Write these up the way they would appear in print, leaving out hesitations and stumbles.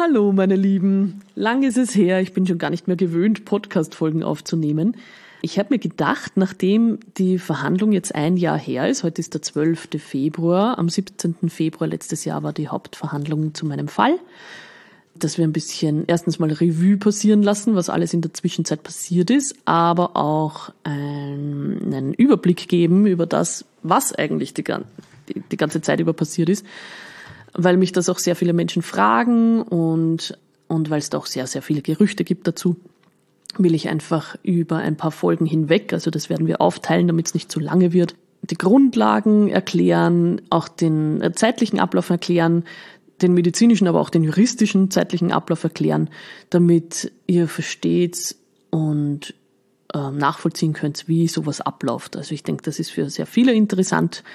Hallo meine Lieben, lang ist es her, ich bin schon gar nicht mehr gewöhnt, Podcast-Folgen aufzunehmen. Ich habe mir gedacht, nachdem die Verhandlung jetzt ein Jahr her ist, heute ist der 12. Februar, am 17. Februar letztes Jahr war die Hauptverhandlung zu meinem Fall, dass wir ein bisschen erstens mal Revue passieren lassen, was alles in der Zwischenzeit passiert ist, aber auch einen Überblick geben über das, was eigentlich die ganze Zeit über passiert ist, weil mich das auch sehr viele Menschen fragen und weil es da auch sehr, sehr viele Gerüchte gibt dazu, will ich einfach über ein paar Folgen hinweg, also das werden wir aufteilen, damit es nicht zu lange wird, die Grundlagen erklären, auch den zeitlichen Ablauf erklären, den medizinischen, aber auch den juristischen zeitlichen Ablauf erklären, damit ihr versteht und nachvollziehen könnt, wie sowas abläuft. Also ich denke, das ist für sehr viele interessant.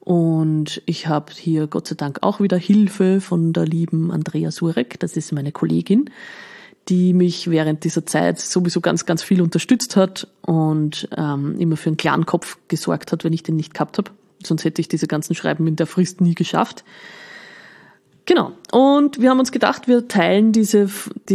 Und ich habe hier Gott sei Dank auch wieder Hilfe von der lieben Andrea Surek, das ist meine Kollegin, die mich während dieser Zeit sowieso ganz, ganz viel unterstützt hat und immer für einen klaren Kopf gesorgt hat, wenn ich den nicht gehabt habe. Sonst hätte ich diese ganzen Schreiben in der Frist nie geschafft. Genau. Und wir haben uns gedacht, wir teilen diesen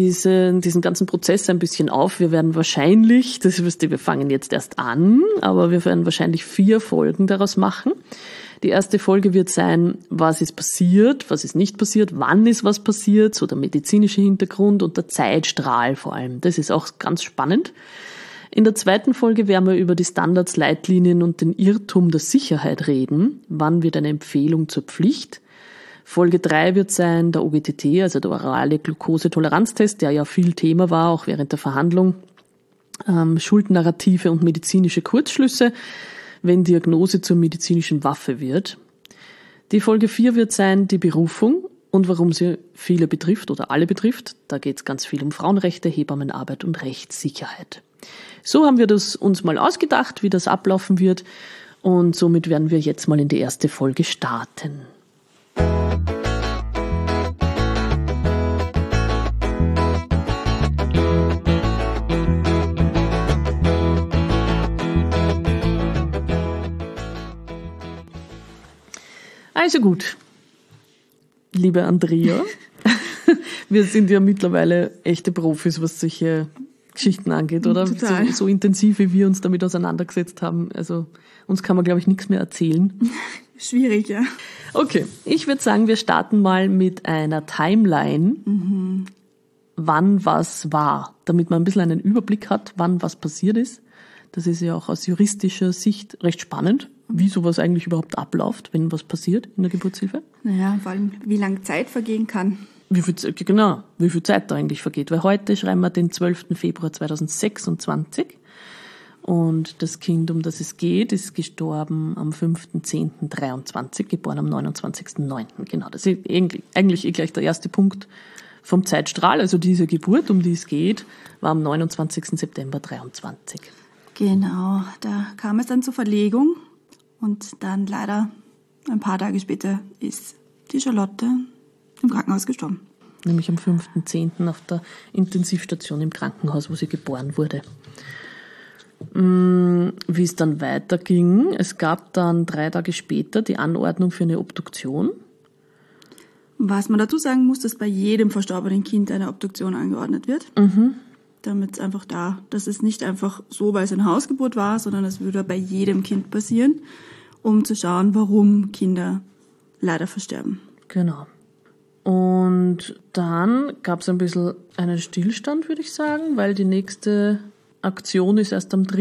ganzen Prozess ein bisschen auf. Wir werden wahrscheinlich, wir fangen jetzt erst an, aber wir werden wahrscheinlich 4 Folgen daraus machen. Die erste Folge wird sein, was ist passiert, was ist nicht passiert, wann ist was passiert, so der medizinische Hintergrund und der Zeitstrahl vor allem. Das ist auch ganz spannend. In der zweiten Folge werden wir über die Standards, Leitlinien und den Irrtum der Sicherheit reden. Wann wird eine Empfehlung zur Pflicht? Folge 3 wird sein der OGTT, also der orale Glukosetoleranztest, der ja viel Thema war, auch während der Verhandlung. Schuldnarrative und medizinische Kurzschlüsse, wenn Diagnose zur medizinischen Waffe wird. Die Folge 4 wird sein die Berufung und warum sie viele betrifft oder alle betrifft. Da geht es ganz viel um Frauenrechte, Hebammenarbeit und Rechtssicherheit. So haben wir das uns mal ausgedacht, wie das ablaufen wird. Und somit werden wir jetzt mal in die erste Folge starten. Also gut, liebe Andrea, wir sind ja mittlerweile echte Profis, was solche Geschichten angeht, oder? So intensiv, wie wir uns damit auseinandergesetzt haben. Also uns kann man, glaube ich, nichts mehr erzählen. Schwierig, ja. Okay, ich würde sagen, wir starten mal mit einer Timeline, wann was war, damit man ein bisschen einen Überblick hat, wann was passiert ist. Das ist ja auch aus juristischer Sicht recht spannend, wie sowas eigentlich überhaupt abläuft, wenn was passiert in der Geburtshilfe. Naja, vor allem, wie lange Zeit vergehen kann. Wie viel Zeit da eigentlich vergeht. Weil heute schreiben wir den 12. Februar 2026 und das Kind, um das es geht, ist gestorben am 5.10.23, geboren am 29.09. Genau, das ist eigentlich gleich der erste Punkt vom Zeitstrahl. Also diese Geburt, um die es geht, war am 29. September 23. Genau, da kam es dann zur Verlegung und dann leider ein paar Tage später ist die Charlotte im Krankenhaus gestorben. Nämlich am 5.10. auf der Intensivstation im Krankenhaus, wo sie geboren wurde. Wie es dann weiterging, es gab dann 3 Tage später die Anordnung für eine Obduktion. Was man dazu sagen muss, dass bei jedem verstorbenen Kind eine Obduktion angeordnet wird. Damit einfach dass es nicht einfach so, weil es eine Hausgeburt war, sondern es würde bei jedem Kind passieren, um zu schauen, warum Kinder leider versterben. Genau. Und dann gab es ein bisschen einen Stillstand, würde ich sagen, weil die nächste Aktion ist erst am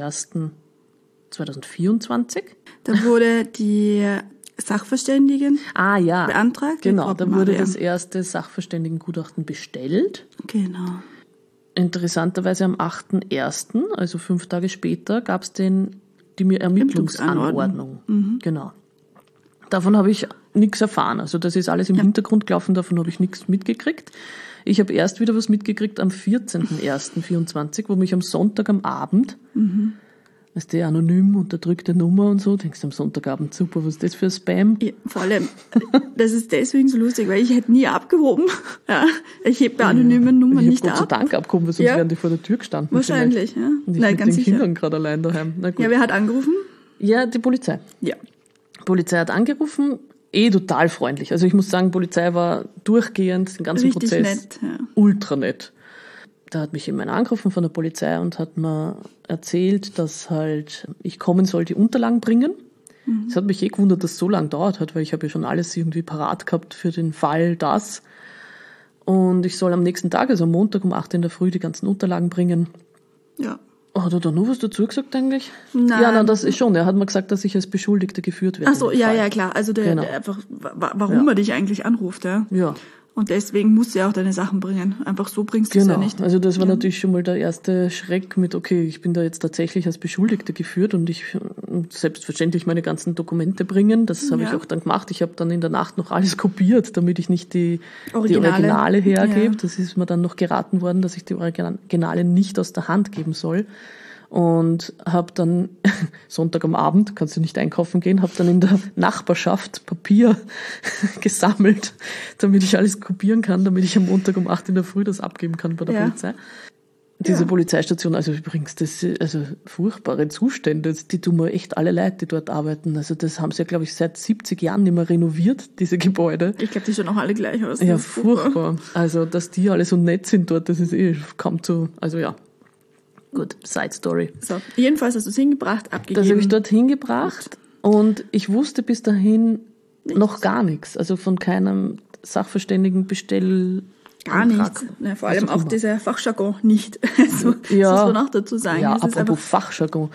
3.1.2024. Da wurde die Sachverständigen beantragt. Genau, da wurde das erste Sachverständigengutachten bestellt. Genau. Interessanterweise am 8.1., also 5 Tage später, gab es die Ermittlungsanordnung. Genau. Davon habe ich nichts erfahren. Also das ist alles im Hintergrund gelaufen, davon habe ich nichts mitgekriegt. Ich habe erst wieder was mitgekriegt am 14.01.24, wo mich am Sonntag am Abend, weißt du, anonym, unterdrückte Nummer und so, denkst du am Sonntagabend, super, was ist das für Spam? Ja, vor allem, das ist deswegen so lustig, weil ich hätte nie abgehoben. Ja, ich heb bei anonymen Nummern nicht ab. Ich habe Gott sei Dank abgehoben, weil sonst wären die vor der Tür gestanden. Wahrscheinlich, ja. Und ich mit den Kindern gerade allein daheim. Na gut. Ja, wer hat angerufen? Ja, die Polizei. Ja. Die Polizei hat angerufen total freundlich. Also ich muss sagen, Polizei war durchgehend, den ganzen Richtig Prozess nett, ja. ultra nett. Da hat mich jemand angerufen von der Polizei und hat mir erzählt, dass halt ich kommen soll, die Unterlagen bringen. Es hat mich gewundert, dass es so lange dauert hat, weil ich habe ja schon alles irgendwie parat gehabt für den Fall das. Und ich soll am nächsten Tag, also am Montag um 8 in der Früh, die ganzen Unterlagen bringen. Ja. Hat er da noch was dazu gesagt eigentlich? Nein. Ja, nein, das ist schon. Er hat mir gesagt, dass ich als Beschuldigte geführt werde. Ach so, ja, klar. Also der einfach, warum er dich eigentlich anruft, ja. Ja. Und deswegen musst du ja auch deine Sachen bringen. Einfach so bringst du es ja nicht. Also das war natürlich schon mal der erste Schreck mit, okay, ich bin da jetzt tatsächlich als Beschuldigte geführt und ich selbstverständlich meine ganzen Dokumente bringen. Das habe ich auch dann gemacht. Ich habe dann in der Nacht noch alles kopiert, damit ich nicht die Originale hergebe. Ja. Das ist mir dann noch geraten worden, dass ich die Originale nicht aus der Hand geben soll. Und habe dann Sonntag am Abend, kannst du nicht einkaufen gehen, habe dann in der Nachbarschaft Papier gesammelt, damit ich alles kopieren kann, damit ich am Montag um 8 in der Früh das abgeben kann bei der Polizei. Diese Polizeistation, also übrigens, also furchtbare Zustände, die tun mir echt alle leid, die dort arbeiten. Also das haben sie ja, glaube ich, seit 70 Jahren nicht mehr renoviert, diese Gebäude. Ich glaube, die schauen auch alle gleich aus. Ja, furchtbar. Also, dass die alle so nett sind dort, das ist kaum zu, also ja. Gut, Side Story. So, jedenfalls hast du es hingebracht, abgegeben. Das habe ich dort hingebracht und ich wusste bis dahin noch gar nichts. Also von keinem Sachverständigen Gar nichts. Ja, vor allem auch dieser Fachjargon nicht. Also, das muss man auch dazu sagen. Ja, apropos Fachjargon.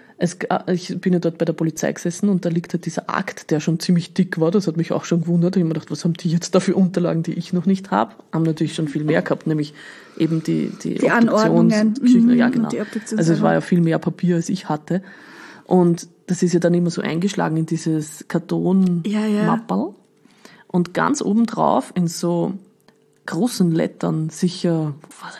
Ich bin ja dort bei der Polizei gesessen und da liegt halt dieser Akt, der schon ziemlich dick war. Das hat mich auch schon gewundert. Ich habe mir gedacht, was haben die jetzt da für Unterlagen, die ich noch nicht habe? Haben natürlich schon viel mehr gehabt, nämlich eben die Anordnungen. Ja, genau. Die also es war ja viel mehr Papier, als ich hatte. Und das ist ja dann immer so eingeschlagen in dieses Kartonmapperl. Und ganz oben drauf in so großen Lettern, sicher,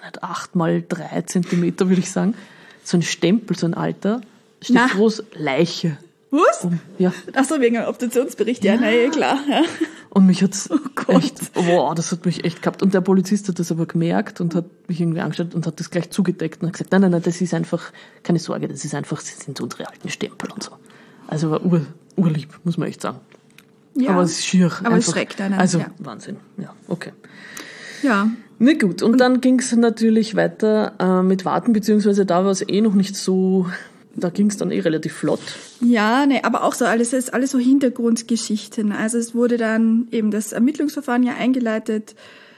8x3 Zentimeter, würde ich sagen, so ein Stempel, so ein alter, steht groß Leiche. Was? Ja. Ach so, wegen einem Obduktionsbericht, ja, klar. Ja. Und mich hat's das hat mich echt gehabt. Und der Polizist hat das aber gemerkt und hat mich irgendwie angeschaut und hat das gleich zugedeckt und hat gesagt, nein, das ist einfach, keine Sorge, das sind unsere alten Stempel und so. Also war urlieb, muss man echt sagen. Ja. Aber es ist schier. Aber es schreckt einen. Also Wahnsinn. Ja, okay. Ja. Na gut, und dann ging's natürlich weiter mit Warten, beziehungsweise da war es noch nicht so, da ging's dann relativ flott. Ja, aber auch so alles so Hintergrundgeschichten. Also es wurde dann eben das Ermittlungsverfahren ja eingeleitet.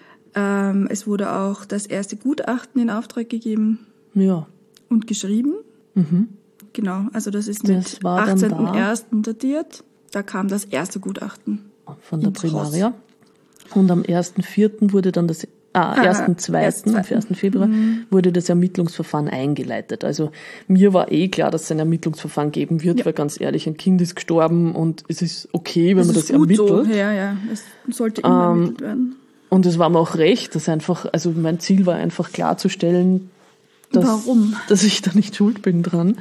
Es wurde auch das erste Gutachten in Auftrag gegeben. Ja. Und geschrieben. Mhm. Genau, also das ist mit 18.01. datiert. Da kam das erste Gutachten. Von der Primaria. Und am 1.4. wurde dann das, am 1. Februar wurde das Ermittlungsverfahren eingeleitet. Also mir war klar, dass es ein Ermittlungsverfahren geben wird, weil ganz ehrlich, ein Kind ist gestorben und es ist okay, wenn man das ermittelt. So. Ja, es sollte immer ermittelt werden. Und es war mir auch recht, dass einfach, also mein Ziel war einfach klarzustellen, dass ich da nicht schuld bin dran.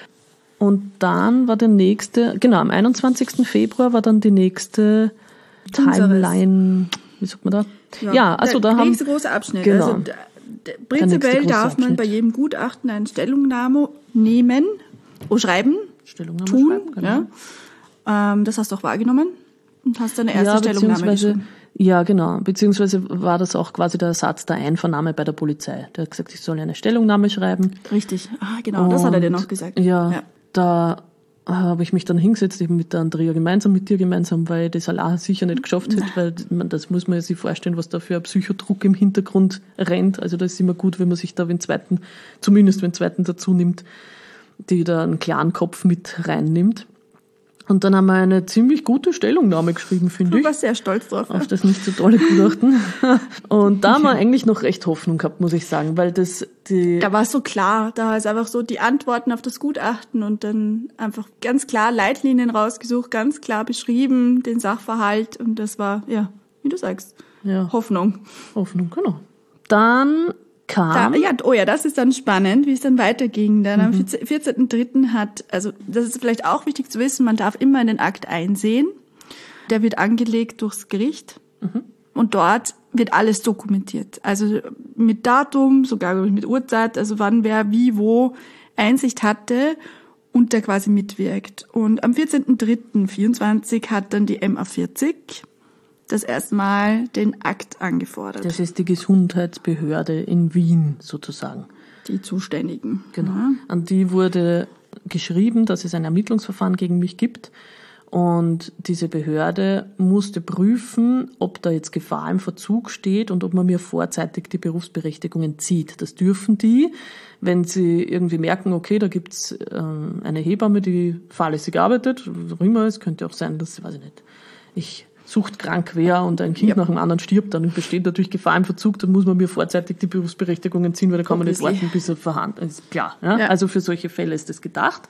Und dann war der nächste, am 21. Februar war dann die nächste Timeline, wie sagt man da? Ja, also der nächste große Abschnitt. Genau. Also prinzipiell darf man bei jedem Gutachten eine Stellungnahme nehmen, schreiben, tun. Genau. Ja. Das hast du auch wahrgenommen und hast deine erste Stellungnahme geschrieben. Ja, genau. Beziehungsweise war das auch quasi der Ersatz der Einvernahme bei der Polizei. Der hat gesagt, ich soll eine Stellungnahme schreiben. Richtig. Genau, das hat er dir noch gesagt. Ja. Da habe ich mich dann hingesetzt, eben mit der Andrea gemeinsam, mit dir gemeinsam, weil das allein sicher nicht geschafft hätte, weil das muss man sich vorstellen, was da für ein Psychodruck im Hintergrund rennt. Also da ist immer gut, wenn man sich da zumindest wenn zweiten dazu nimmt, die da einen klaren Kopf mit reinnimmt. Und dann haben wir eine ziemlich gute Stellungnahme geschrieben, finde ich. Du warst sehr stolz drauf. Auf das nicht so tolle Gutachten. Und da haben wir eigentlich noch recht Hoffnung gehabt, muss ich sagen, weil da war es so klar, da ist einfach so die Antworten auf das Gutachten und dann einfach ganz klar Leitlinien rausgesucht, ganz klar beschrieben, den Sachverhalt und das war, ja, wie du sagst, Hoffnung. Hoffnung, genau. Dann kam... das ist dann spannend, wie es dann weiterging. Dann am 14.03. also das ist vielleicht auch wichtig zu wissen, man darf immer in den Akt einsehen. Der wird angelegt durchs Gericht und dort wird alles dokumentiert. Also mit Datum, sogar mit Uhrzeit, also wann wer wie wo Einsicht hatte und der quasi mitwirkt. Und am 14.03.24 hat dann die MA40 das erste Mal den Akt angefordert. Das ist die Gesundheitsbehörde in Wien sozusagen. Die Zuständigen. Genau. Ja. An die wurde geschrieben, dass es ein Ermittlungsverfahren gegen mich gibt. Und diese Behörde musste prüfen, ob da jetzt Gefahr im Verzug steht und ob man mir vorzeitig die Berufsberechtigung entzieht. Das dürfen die, wenn sie irgendwie merken, okay, da gibt's eine Hebamme, die fahrlässig arbeitet, was auch immer. Es könnte auch sein, dass, weiß ich nicht, ich suchtkrank wäre und ein Kind nach dem anderen stirbt, dann besteht natürlich Gefahr im Verzug, dann muss man mir vorzeitig die Berufsberechtigung entziehen, weil da kann man nicht warten, bis er vorhanden ist. Klar, ja? Ja. Also für solche Fälle ist das gedacht.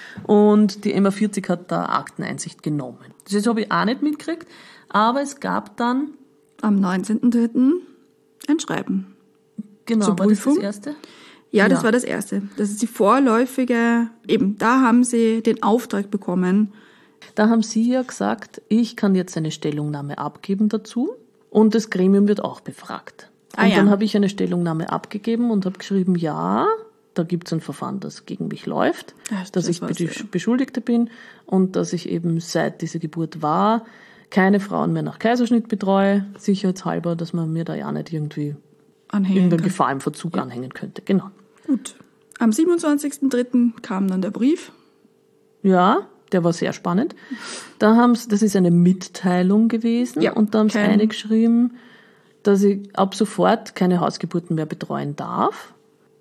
Und die MA40 hat da Akteneinsicht genommen. Das habe ich auch nicht mitgekriegt, aber es gab dann am 19.03. ein Schreiben. Genau, zur Prüfung. War das erste? Ja, das war das erste. Das ist die vorläufige, eben, da haben sie den Auftrag bekommen. Da haben sie ja gesagt, ich kann jetzt eine Stellungnahme abgeben dazu und das Gremium wird auch befragt. Und dann habe ich eine Stellungnahme abgegeben und habe geschrieben, ja, da gibt es ein Verfahren, das gegen mich läuft, dass ich Beschuldigte bin und dass ich eben seit dieser Geburt war, keine Frauen mehr nach Kaiserschnitt betreue, sicherheitshalber, dass man mir da ja nicht irgendwie irgendeine Gefahr im Verzug anhängen könnte. Genau. Gut. Am 27.03. kam dann der Brief. Ja, der war sehr spannend. Das ist eine Mitteilung gewesen und da haben sie eingeschrieben, dass ich ab sofort keine Hausgeburten mehr betreuen darf.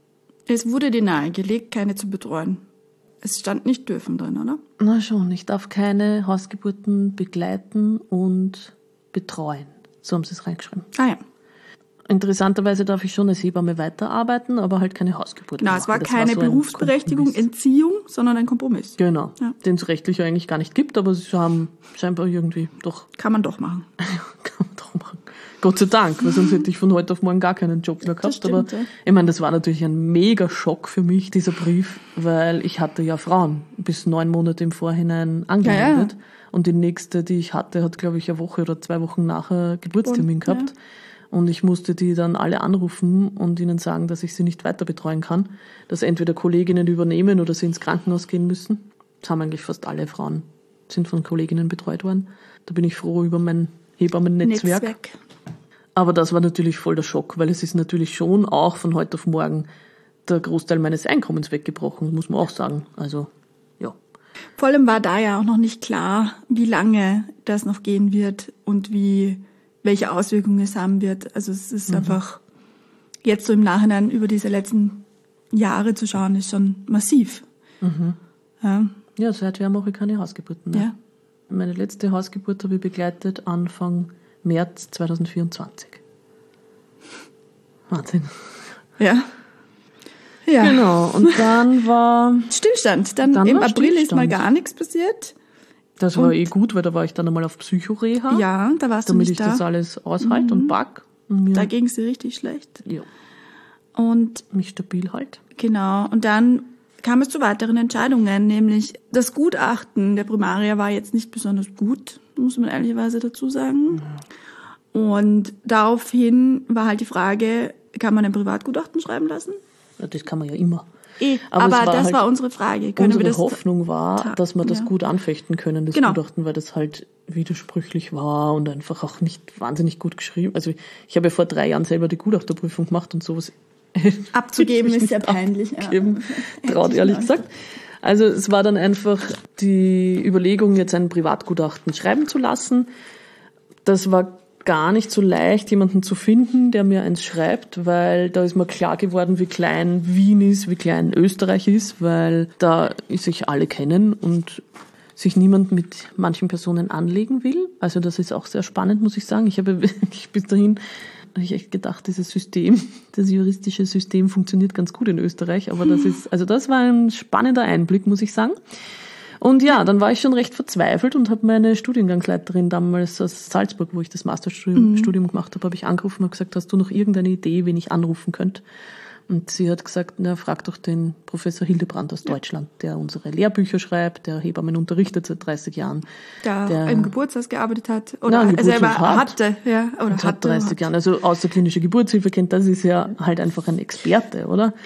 Es wurde dir nahegelegt, keine zu betreuen. Es stand nicht dürfen drin, oder? Na schon, ich darf keine Hausgeburten begleiten und betreuen. So haben sie es reingeschrieben. Ah ja. Interessanterweise darf ich schon als Hebamme weiterarbeiten, aber halt keine Hausgeburten machen. Es war keine so Berufsberechtigung, Entziehung, sondern ein Kompromiss. Genau, den es rechtlich eigentlich gar nicht gibt, aber sie haben scheinbar irgendwie doch... Kann man doch machen. Kann man doch machen. Gott sei Dank, weil sonst hätte ich von heute auf morgen gar keinen Job mehr gehabt. Stimmt, aber ich meine, das war natürlich ein mega Schock für mich, dieser Brief, weil ich hatte ja Frauen bis 9 Monate im Vorhinein angemeldet. Ja. Und die nächste, die ich hatte, hat, glaube ich, 1 Woche oder 2 Wochen nachher Geburtstermin gehabt. Ja. Und ich musste die dann alle anrufen und ihnen sagen, dass ich sie nicht weiter betreuen kann, dass entweder Kolleginnen übernehmen oder sie ins Krankenhaus gehen müssen. Das haben eigentlich fast alle Frauen, sind von Kolleginnen betreut worden. Da bin ich froh über mein Hebammen-Netzwerk. Aber das war natürlich voll der Schock, weil es ist natürlich schon auch von heute auf morgen der Großteil meines Einkommens weggebrochen, muss man auch sagen. Also, ja. Vor allem war da ja auch noch nicht klar, wie lange das noch gehen wird und welche Auswirkungen es haben wird. Also es ist einfach, jetzt so im Nachhinein über diese letzten Jahre zu schauen, ist schon massiv. Ja, seither mache ich keine Hausgeburten mehr. Ja. Meine letzte Hausgeburt habe ich begleitet Anfang März 2024. Wahnsinn. Ja. Ja. Genau, und dann war... Stillstand. Dann im April ist mal gar nichts passiert. Das war gut, weil da war ich dann einmal auf Psychoreha. Ja, da warst du nicht da. Damit ich das alles aushalte und pack. Da ging es dir richtig schlecht. Ja. Und mich stabil halt. Genau. Und dann kam es zu weiteren Entscheidungen, nämlich das Gutachten der Primaria war jetzt nicht besonders gut, muss man ehrlicherweise dazu sagen. Und daraufhin war halt die Frage, kann man ein Privatgutachten schreiben lassen? Ja, das kann man ja immer. Aber das war unsere Frage. Unsere Hoffnung war, dass wir das gut anfechten können, das Gutachten, weil das halt widersprüchlich war und einfach auch nicht wahnsinnig gut geschrieben. Also ich habe ja vor 3 Jahren selber die Gutachterprüfung gemacht und sowas abzugeben ist sehr peinlich. Traut, ehrlich gesagt. Also es war dann einfach die Überlegung, jetzt ein Privatgutachten schreiben zu lassen. Das war gar nicht so leicht, jemanden zu finden, der mir eins schreibt, weil da ist mir klar geworden, wie klein Wien ist, wie klein Österreich ist, weil da sich alle kennen und sich niemand mit manchen Personen anlegen will. Also das ist auch sehr spannend, muss ich sagen. Ich habe wirklich bis dahin echt gedacht, dieses System, das juristische System funktioniert ganz gut in Österreich, aber das war ein spannender Einblick, muss ich sagen. Und ja, dann war ich schon recht verzweifelt und habe meine Studiengangsleiterin damals aus Salzburg, wo ich das Masterstudium gemacht habe, ich angerufen und gesagt, hast du noch irgendeine Idee, wen ich anrufen könnte? Und sie hat gesagt, frag doch den Professor Hildebrand aus Deutschland, der unsere Lehrbücher schreibt, der Hebammen unterrichtet seit 30 Jahren. Der im Geburtshaus gearbeitet hat. Oder er selber hatte. Oder hat 30 Jahren. Also außerklinische Geburtshilfe kennt, das ist ja halt einfach ein Experte, oder? Ja.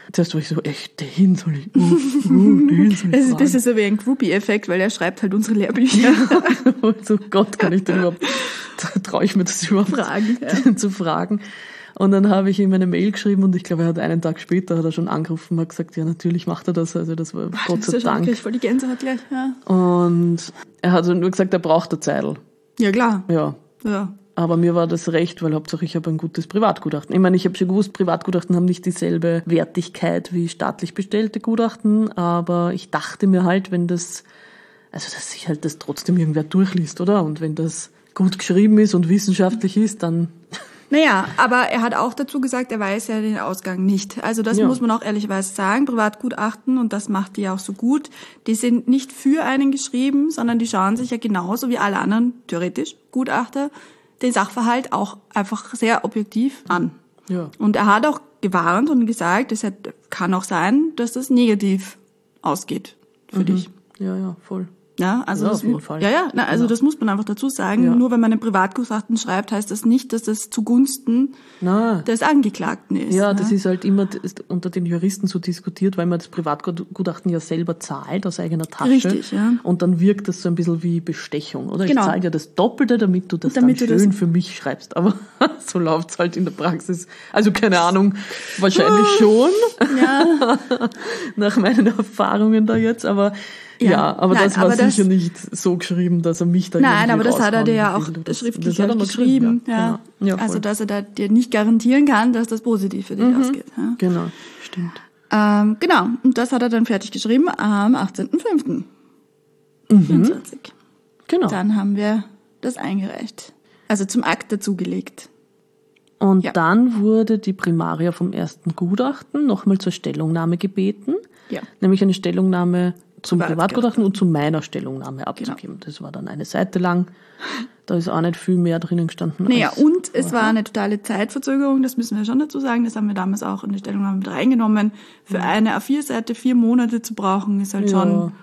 Zuerst war ich so, echt, den soll ich fragen. Es ist ein bisschen so wie ein Groupie-Effekt, weil er schreibt halt unsere Lehrbücher. So Gott, kann ich den überhaupt, traue ich mir das überhaupt zu fragen. Und dann habe ich ihm eine Mail geschrieben und ich glaube, er hat einen Tag später hat er schon angerufen und hat gesagt, ja, natürlich macht er das. Also das war Gott sei Dank. Ich voll die Gänsehaut gleich, ja. Und er hat nur gesagt, er braucht eine Zeitl. Ja, klar. Ja. Aber mir war das recht, weil Hauptsache ich habe ein gutes Privatgutachten. Ich meine, ich habe schon gewusst, Privatgutachten haben nicht dieselbe Wertigkeit wie staatlich bestellte Gutachten, aber ich dachte mir halt, dass sich halt das trotzdem irgendwer durchliest, oder? Und wenn das gut geschrieben ist und wissenschaftlich ist, dann... Naja, aber er hat auch dazu gesagt, er weiß ja den Ausgang nicht. Also das muss man auch ehrlicherweise sagen. Privatgutachten, und das macht die ja auch so gut, die sind nicht für einen geschrieben, sondern die schauen sich ja genauso wie alle anderen, theoretisch, Gutachter, den Sachverhalt auch einfach sehr objektiv an. Ja. Und er hat auch gewarnt und gesagt, es kann auch sein, dass das negativ ausgeht für dich. Ja, voll. Ja, also auf jeden Fall. Das muss man einfach dazu sagen. Ja. Nur wenn man ein Privatgutachten schreibt, heißt das nicht, dass das zugunsten des Angeklagten ist. Ja, das ist halt immer unter den Juristen so diskutiert, weil man das Privatgutachten ja selber zahlt aus eigener Tasche. Richtig, ja. Und dann wirkt das so ein bisschen wie Bestechung, oder? Genau. Ich zahle ja das Doppelte, damit du das dann schön für mich schreibst. Aber so läuft's halt in der Praxis. Also keine Ahnung, wahrscheinlich schon. Ja. Nach meinen Erfahrungen da jetzt, aber das war sicher nicht so geschrieben, dass er mich da Nein, aber das hat er dir ja auch schriftlich geschrieben. Ja. Ja, also, dass er dir nicht garantieren kann, dass das positiv für dich ausgeht. Ja. Genau, stimmt. Genau, und das hat er dann fertig geschrieben am 18.05. 24. Genau. Dann haben wir das eingereicht. Also zum Akt dazugelegt. Und dann wurde die Primaria vom ersten Gutachten nochmal zur Stellungnahme gebeten. Ja. Nämlich eine Stellungnahme zum Privatgutachten und zu meiner Stellungnahme abzugeben. Genau. Das war dann eine Seite lang. Da ist auch nicht viel mehr drinnen gestanden. Naja, und es war eine totale Zeitverzögerung, das müssen wir schon dazu sagen. Das haben wir damals auch in die Stellungnahme mit reingenommen. Für eine A4-Seite 4 Monate zu brauchen, ist halt schon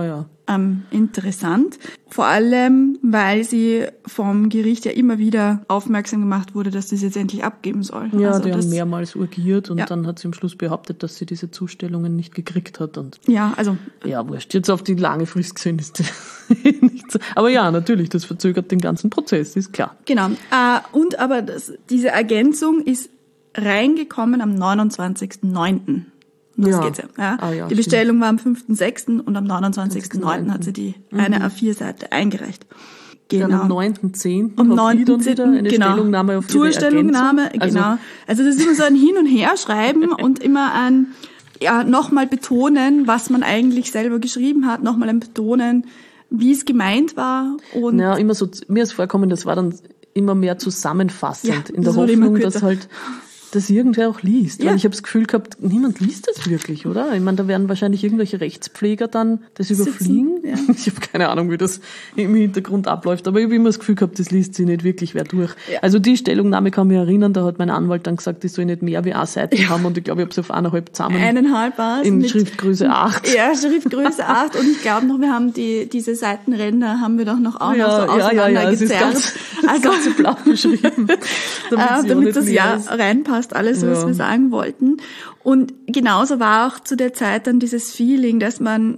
interessant. Vor allem, weil sie vom Gericht ja immer wieder aufmerksam gemacht wurde, dass sie es jetzt endlich abgeben soll. Ja, also die haben mehrmals urgiert und dann hat sie am Schluss behauptet, dass sie diese Zustellungen nicht gekriegt hat. Und ja, also... Ja, wurscht. Jetzt auf die lange Frist gesehen ist nicht so. Aber ja, natürlich, das verzögert den ganzen Prozess, ist klar. Genau. Aber diese Ergänzung ist reingekommen am 29.09. Das geht's ja. Die Bestellung war am 5.06. und am 29.09. hat sie eine A4-Seite eingereicht. Genau. Dann am 9.10. Am 9.10. wieder eine Stellungnahme auf zur Stellungnahme, genau. Also das ist immer so ein Hin- und Herschreiben und immer ein nochmal betonen, was man eigentlich selber geschrieben hat, nochmal ein Betonen, wie es gemeint war. Und immer so, mir ist vorgekommen, das war dann immer mehr zusammenfassend, in der Hoffnung, dass halt das irgendwer auch liest. Weil ich habe das Gefühl gehabt, niemand liest das wirklich, oder? Ich meine, da werden wahrscheinlich irgendwelche Rechtspfleger dann das überfliegen. Ja. Ich habe keine Ahnung, wie das im Hintergrund abläuft, aber ich habe immer das Gefühl gehabt, das liest sie nicht wirklich wer durch. Ja. Also die Stellungnahme kann mich erinnern, da hat mein Anwalt dann gesagt, ich soll nicht mehr wie eine Seite haben und ich glaube, ich habe es auf 1,5 zusammen. 1,5 war es. In Schriftgröße 8. Ja, Schriftgröße 8 und ich glaube noch, wir haben diese Seitenränder haben wir doch noch auch noch so auseinander gezerrt. Es ist ganz blau geschrieben. damit das reinpasst. Alles, was wir sagen wollten. Und genauso war auch zu der Zeit dann dieses Feeling, dass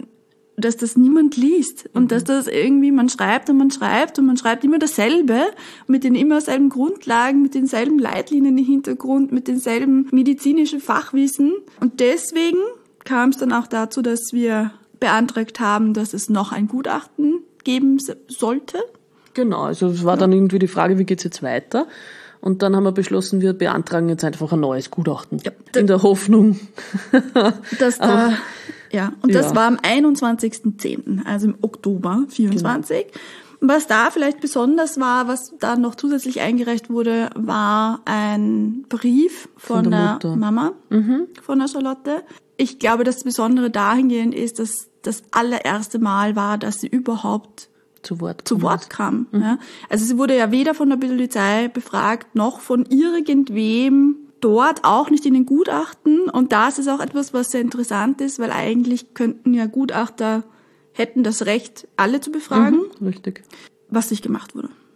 das niemand liest und dass das irgendwie, man schreibt und man schreibt immer dasselbe, mit den immer selben Grundlagen, mit denselben Leitlinien im Hintergrund, mit denselben medizinischen Fachwissen. Und deswegen kam es dann auch dazu, dass wir beantragt haben, dass es noch ein Gutachten geben sollte. Genau, also es war dann irgendwie die Frage, wie geht's jetzt weiter? Und dann haben wir beschlossen, wir beantragen jetzt einfach ein neues Gutachten. Ja, in der Hoffnung. Das war am 21.10., also im Oktober 24. Genau. Was da vielleicht besonders war, was da noch zusätzlich eingereicht wurde, war ein Brief von der Mama, von der Charlotte. Ich glaube, das Besondere dahingehend ist, dass das allererste Mal war, dass sie überhaupt zu Wort kam. Ja. Also sie wurde ja weder von der Polizei befragt, noch von irgendwem dort, auch nicht in den Gutachten. Und das ist auch etwas, was sehr interessant ist, weil eigentlich könnten ja Gutachter, hätten das Recht, alle zu befragen. Richtig. Was nicht gemacht wurde.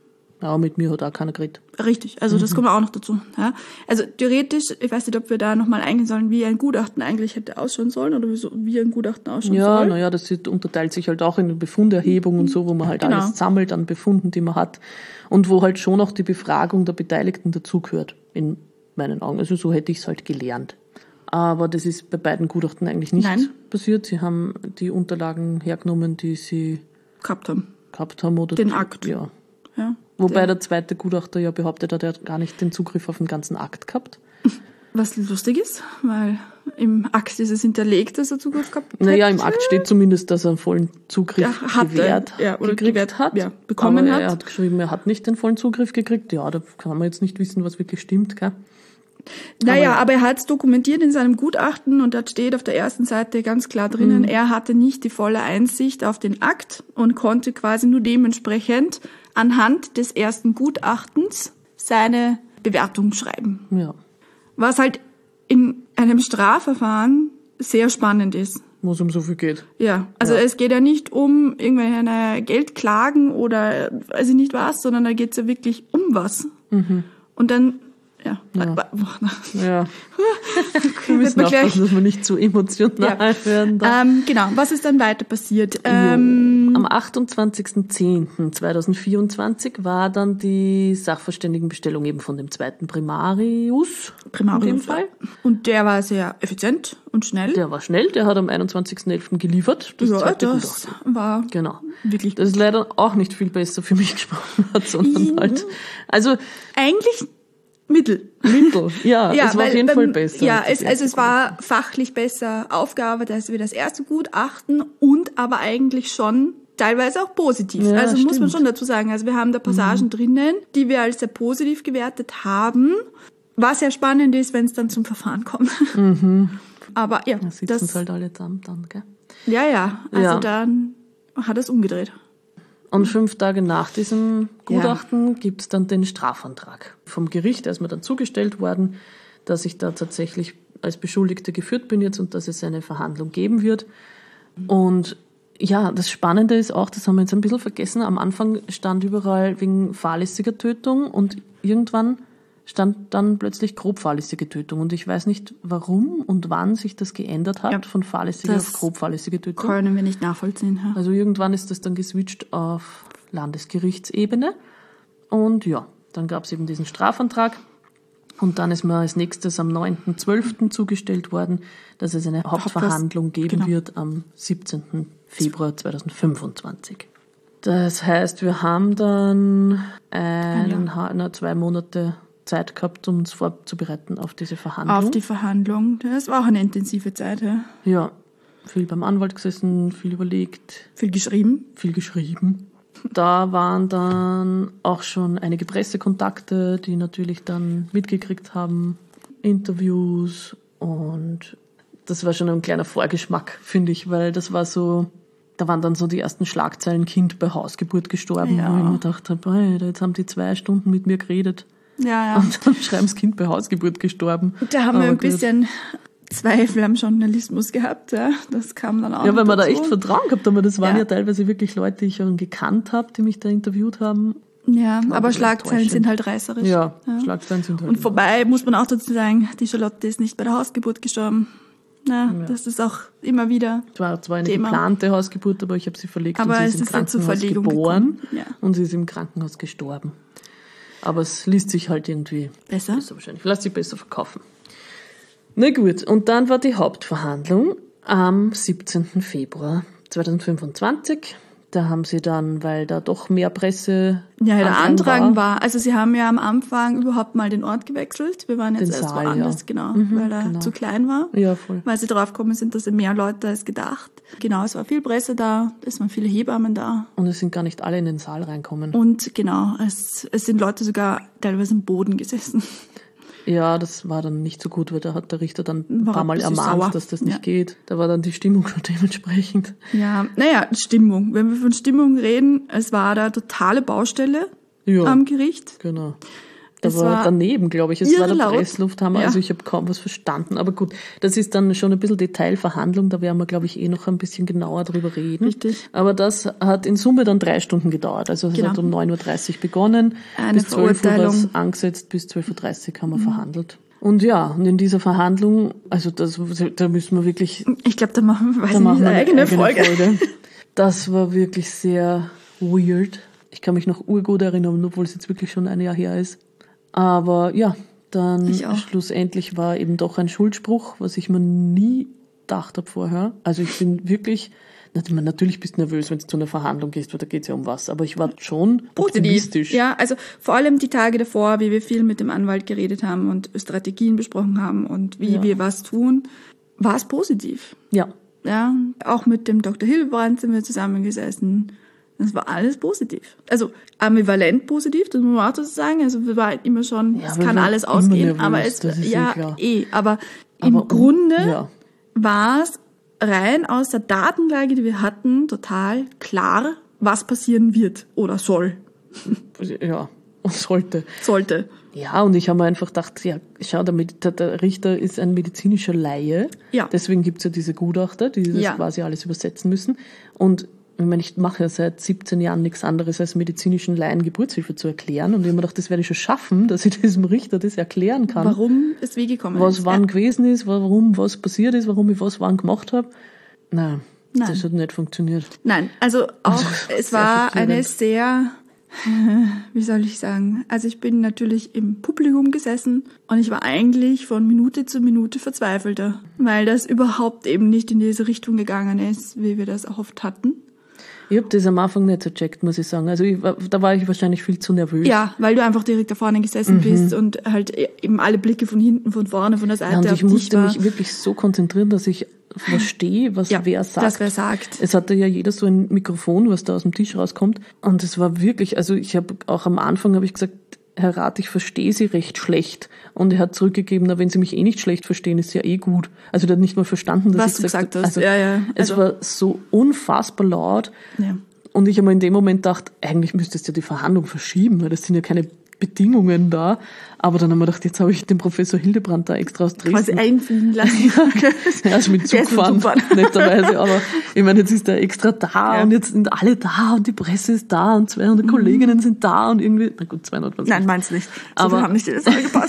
Ja, mit mir hat auch keiner geredet. Richtig, also das kommt auch noch dazu. Ja. Also theoretisch, ich weiß nicht, ob wir da nochmal eingehen sollen, wie ein Gutachten eigentlich hätte ausschauen sollen oder wie ein Gutachten ausschauen soll. Ja, naja, das unterteilt sich halt auch in Befunderhebung und so, wo man halt alles sammelt an Befunden, die man hat und wo halt schon auch die Befragung der Beteiligten dazugehört, in meinen Augen. Also so hätte ich es halt gelernt. Aber das ist bei beiden Gutachten eigentlich nicht passiert. Sie haben die Unterlagen hergenommen, die sie gehabt haben oder den Akt. Ja. Ja, Wobei der zweite Gutachter ja behauptet hat, er hat gar nicht den Zugriff auf den ganzen Akt gehabt. Was lustig ist, weil im Akt ist es hinterlegt, dass er Zugriff gehabt hat. Naja, im Akt steht zumindest, dass er einen vollen Zugriff gewährt hat. Ja, bekommen aber hat. Er hat geschrieben, er hat nicht den vollen Zugriff gekriegt. Ja, da kann man jetzt nicht wissen, was wirklich stimmt, gell? Naja, aber er hat es dokumentiert in seinem Gutachten und da steht auf der ersten Seite ganz klar drinnen, er hatte nicht die volle Einsicht auf den Akt und konnte quasi nur dementsprechend anhand des ersten Gutachtens seine Bewertung schreiben. Ja. Was halt in einem Strafverfahren sehr spannend ist. Wo es um so viel geht. Ja, also es geht ja nicht um irgendwelche Geldklagen oder weiß ich nicht was, sondern da geht es ja wirklich um was. Und dann Ja. Wir müssen aufpassen, dass wir nicht zu emotional werden. Genau, was ist dann weiter passiert? Am 28.10.2024 war dann die Sachverständigenbestellung eben von dem zweiten Primarius. In dem Fall. Und der war sehr effizient und schnell. Der war schnell, der hat am 21.11. geliefert. Das zweite das war wirklich gut. Das ist leider auch nicht viel besser für mich gesprochen hat, sondern halt, also eigentlich Mittel, ja, es war auf jeden Fall besser. Ja, es war fachlich besser aufgearbeitet als wie das erste Gutachten und aber eigentlich schon teilweise auch positiv. Ja, also stimmt. Muss man schon dazu sagen. Also wir haben da Passagen drinnen, die wir als sehr positiv gewertet haben. Was sehr spannend ist, wenn es dann zum Verfahren kommt. Aber ja, da sitzen uns halt alle zusammen dann, gell? Ja, also dann hat es umgedreht. Und 5 Tage nach diesem Gutachten gibt's dann den Strafantrag vom Gericht. Da ist mir dann zugestellt worden, dass ich da tatsächlich als Beschuldigte geführt bin jetzt und dass es eine Verhandlung geben wird. Und ja, das Spannende ist auch, das haben wir jetzt ein bisschen vergessen, am Anfang stand überall wegen fahrlässiger Tötung und irgendwann stand dann plötzlich grob fahrlässige Tötung. Und ich weiß nicht, warum und wann sich das geändert hat, von fahrlässige auf grob fahrlässige Tötung. Können wir nicht nachvollziehen. Ja. Also irgendwann ist das dann geswitcht auf Landesgerichtsebene. Und ja, dann gab es eben diesen Strafantrag. Und dann ist mir als nächstes am 9.12. zugestellt worden, dass es eine Hauptverhandlung geben wird am 17. Februar 2025. Das heißt, wir haben dann 2 Monate Zeit gehabt, um uns vorzubereiten auf diese Verhandlung. Auf die Verhandlung. Das war auch eine intensive Zeit. Ja, viel beim Anwalt gesessen, viel überlegt. Viel geschrieben. Da waren dann auch schon einige Pressekontakte, die natürlich dann mitgekriegt haben, Interviews, und das war schon ein kleiner Vorgeschmack, finde ich, weil das war so, da waren dann so die ersten Schlagzeilen, Kind bei Hausgeburt gestorben, wo ich mir gedacht habe, jetzt haben die 2 Stunden mit mir geredet. Ja. Und dann schreiben, das Kind bei Hausgeburt gestorben. Da haben wir ein bisschen Zweifel am Journalismus gehabt, ja. Das kam dann auch Ja, weil man dazu. da echt Vertrauen gehabt haben. Das waren ja teilweise wirklich Leute, die ich schon gekannt habe, die mich da interviewt haben. Ja, aber Schlagzeilen sind halt reißerisch. Ja, Schlagzeilen sind halt. Und vorbei muss man auch dazu sagen, die Charlotte ist nicht bei der Hausgeburt gestorben. Das ist auch immer wieder Es war zwar eine Thema. Geplante Hausgeburt, aber ich habe sie verlegt Aber und sie es ist im ist ja zur Krankenhaus Verlegung geboren gekommen. und sie ist im Krankenhaus gestorben. Aber es liest sich halt irgendwie besser. wahrscheinlich. Lass sie besser verkaufen. Na gut, und dann war die Hauptverhandlung am 17. Februar 2025. Da haben sie dann, weil da doch mehr Presse der Antrag war, also sie haben ja am Anfang überhaupt mal den Ort gewechselt. Wir waren jetzt erst Saal, woanders, weil er zu klein war. Ja, voll. Weil sie drauf gekommen sind, dass mehr Leute als gedacht. Genau, es war viel Presse da, es waren viele Hebammen da. Und es sind gar nicht alle in den Saal reinkommen. Und genau, es sind Leute sogar teilweise am Boden gesessen. Ja, das war dann nicht so gut, weil da hat der Richter dann ein paar Mal ermahnt, sauer. dass das nicht geht. Da war dann die Stimmung schon dementsprechend. Ja, Stimmung. Wenn wir von Stimmung reden, es war da totale Baustelle am Gericht. Genau. Da war daneben, glaube ich. Es war der Presslufthammer, Ja. also ich habe kaum was verstanden. Aber gut, das ist dann schon ein bisschen Detailverhandlung, da werden wir, glaube ich, noch ein bisschen genauer drüber reden. Richtig. Aber das hat in Summe dann 3 Stunden gedauert. Also es hat um 9.30 Uhr begonnen, bis 12 Uhr war es angesetzt, bis 12.30 Uhr haben wir verhandelt. Und ja, und in dieser Verhandlung, also da müssen wir wirklich... Ich glaube, da machen wir eine eigene Folge. Das war wirklich sehr weird. Ich kann mich noch urgut erinnern, obwohl es jetzt wirklich schon ein Jahr her ist. Aber ja, dann schlussendlich war eben doch ein Schuldspruch, was ich mir nie gedacht habe vorher. Also ich bin wirklich... Natürlich bist du nervös, wenn du zu einer Verhandlung gehst, weil da geht es ja um was. Aber ich war schon optimistisch. Ja, also vor allem die Tage davor, wie wir viel mit dem Anwalt geredet haben und Strategien besprochen haben und wie wir was tun, war es positiv. Ja. Ja, auch mit dem Dr. Hildebrand sind wir zusammengesessen. Das war alles positiv. Also ambivalent positiv, das muss man auch dazu sagen. Also wir waren immer schon, es kann alles ausgehen, aber es aber im Grunde war es rein aus der Datenlage, die wir hatten, total klar, was passieren wird oder soll. Ja, und sollte. Ja, und ich habe mir einfach gedacht, ja, schau, der Richter ist ein medizinischer Laie. Ja. Deswegen gibt's ja diese Gutachter, die das quasi alles übersetzen müssen. Und ich meine, ich mache ja seit 17 Jahren nichts anderes als medizinischen Laien Geburtshilfe zu erklären. Und ich habe mir gedacht, das werde ich schon schaffen, dass ich diesem Richter das erklären kann. Warum es wie gekommen ist. Was wann gewesen ist, warum was passiert ist, warum ich was wann gemacht habe. Nein, das hat nicht funktioniert. Nein, also auch, es war eine sehr, wie soll ich sagen, also ich bin natürlich im Publikum gesessen und ich war eigentlich von Minute zu Minute verzweifelter, weil das überhaupt eben nicht in diese Richtung gegangen ist, wie wir das erhofft hatten. Ich habe das am Anfang nicht so gecheckt, muss ich sagen. Also da war ich wahrscheinlich viel zu nervös. Ja, weil du einfach direkt da vorne gesessen bist und halt eben alle Blicke von hinten, von vorne, von der Seite auf dich war. Und ich musste mich wirklich so konzentrieren, dass ich verstehe, was wer sagt. Was wer sagt. Es hatte ja jeder so ein Mikrofon, was da aus dem Tisch rauskommt. Und es war wirklich, also ich habe auch am Anfang habe ich gesagt, Herr Rath, ich verstehe Sie recht schlecht. Und er hat zurückgegeben, na, wenn Sie mich nicht schlecht verstehen, ist ja gut. Also der hat nicht mal verstanden, dass was ich gesagt habe. hast. Es war so unfassbar laut. Ja. Und ich habe mir in dem Moment gedacht, eigentlich müsstest du ja die Verhandlung verschieben, weil das sind ja keine Bedingungen da. Aber dann haben wir gedacht, jetzt habe ich den Professor Hildebrand da extra aus Dresden quasi einfliegen lassen. Ja, also mit Zug fahren, netterweise. Aber ich meine, jetzt ist er extra da und jetzt sind alle da und die Presse ist da und 200 Kolleginnen sind da und irgendwie, na gut, 200 was. Nein, meinst nicht. Aber haben nicht in das angepasst.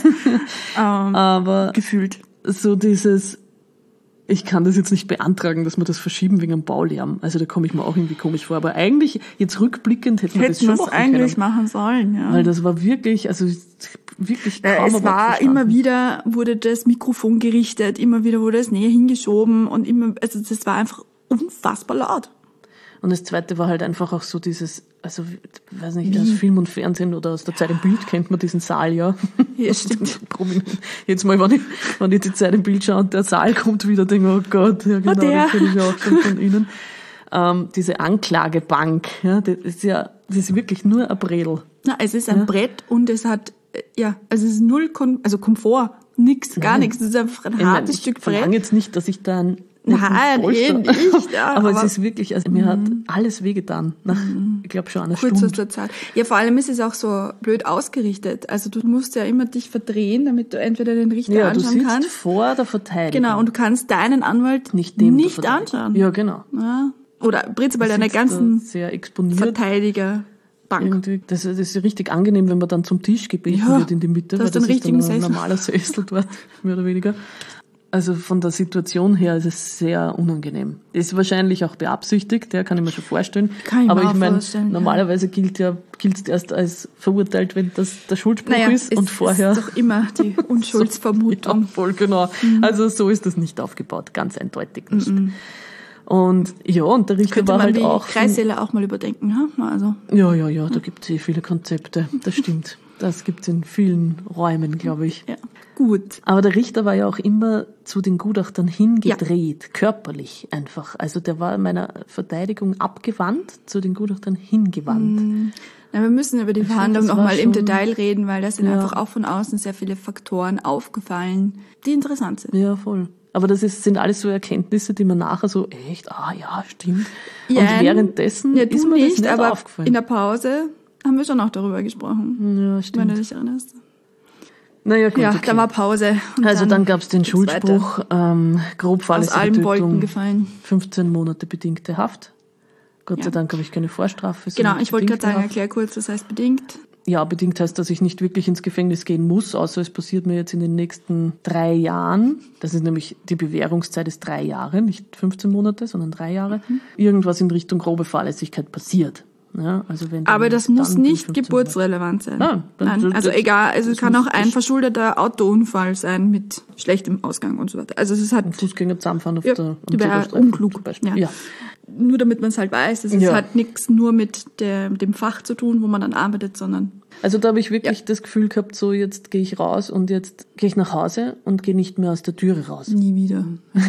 Aber gefühlt. So dieses, ich kann das jetzt nicht beantragen, dass wir das verschieben wegen einem Baulärm. Also da komme ich mir auch irgendwie komisch vor. Aber eigentlich, jetzt rückblickend, hätten wir das schon machen sollen. Ja. Weil das war wirklich, also wirklich kaum es war immer wieder, wurde das Mikrofon gerichtet, immer wieder wurde es näher hingeschoben und immer, also das war einfach unfassbar laut. Und das Zweite war halt einfach auch so dieses, also, ich weiß nicht, aus Film und Fernsehen oder aus der Zeit im Bild kennt man diesen Saal, ja. Ja, stimmt. Jetzt mal, wenn ich die Zeit im Bild schaue und der Saal kommt wieder, denke ich, oh Gott, ja genau, das kenne ich auch schon von Ihnen. Diese Anklagebank, ja, das ist wirklich nur ein Bredel. Na, es ist ein Brett und es hat, also es ist null, Komfort, gar nichts, es ist einfach ein hartes Stück Brett. Ich verlange jetzt nicht, dass ich dann Nein, nicht. Ja, aber es ist wirklich, also mir hat alles wehgetan. Ich glaube schon eine Stunde. Kurz aus der Zeit. Ja, vor allem ist es auch so blöd ausgerichtet. Also du musst ja immer dich verdrehen, damit du entweder den Richter anschauen kannst. Ja, du sitzt vor der Verteidigung. Genau, und du kannst deinen Anwalt nicht anschauen. Ja, genau. Ja. Oder prinzipiell deine ganzen sehr exponiert. Verteidiger. Irgendwie, das ist richtig angenehm, wenn man dann zum Tisch gebeten wird in die Mitte, weil das ist dann ein normaler Sessel dort, mehr oder weniger. Also von der Situation her ist es sehr unangenehm. Ist wahrscheinlich auch beabsichtigt, kann ich mir schon vorstellen. Aber ich meine, normalerweise gilt es erst als verurteilt, wenn das der Schuldspruch ist und vorher. Ist doch immer die Unschuldsvermutung. Ja, voll genau. Also so ist das nicht aufgebaut, ganz eindeutig nicht. Und und der Richter war halt auch. Könnte man die Kreissäle auch mal überdenken, ha? Also. Ja, da gibt es viele Konzepte, das stimmt. Das gibt's in vielen Räumen, glaube ich. Ja, gut. Aber der Richter war ja auch immer zu den Gutachtern hingedreht, körperlich einfach. Also der war meiner Verteidigung abgewandt, zu den Gutachtern hingewandt. Na, wir müssen über die Verhandlung nochmal im Detail reden, weil da sind einfach auch von außen sehr viele Faktoren aufgefallen, die interessant sind. Ja, voll. Aber das sind alles so Erkenntnisse, die man nachher so, echt, stimmt. Und währenddessen ist mir das nicht aufgefallen. In der Pause haben wir schon auch darüber gesprochen. Ja, stimmt. Wenn du dich erinnerst. Naja, gut, Ja, okay. da war Pause. Und Also dann gab es den geht's Schuldspruch, grob Aus fahrlässige allen Wolken Tötung, gefallen. 15 Monate bedingte Haft. Gott sei Ja. Dank habe ich keine Vorstrafe. Genau, sondern ich wollte gerade bedingte sagen, Haft. erklär kurz, was heißt bedingt. Ja, bedingt heißt, dass ich nicht wirklich ins Gefängnis gehen muss, außer es passiert mir jetzt in den nächsten 3 Jahren. Das ist nämlich, die Bewährungszeit ist 3 Jahre, nicht 15 Monate, sondern 3 Jahre. Irgendwas in Richtung grobe Fahrlässigkeit passiert. Ja, also wenn Aber das dann muss in nicht 15 geburtsrelevant sein. Nein, Nein, also egal, also es das kann muss- auch ein verschuldeter Autounfall sein mit schlechtem Ausgang und so weiter. Also es ist halt Fußgänger zusammenfahren auf Ja, der am die wäre Zebrastreifen unklug. zum Beispiel. Ja. Ja. nur damit man es halt weiß, es Ja. hat nichts nur mit dem Fach zu tun, wo man dann arbeitet, sondern Also da habe ich wirklich das Gefühl gehabt, so jetzt gehe ich raus und jetzt gehe ich nach Hause und gehe nicht mehr aus der Türe raus. nie wieder.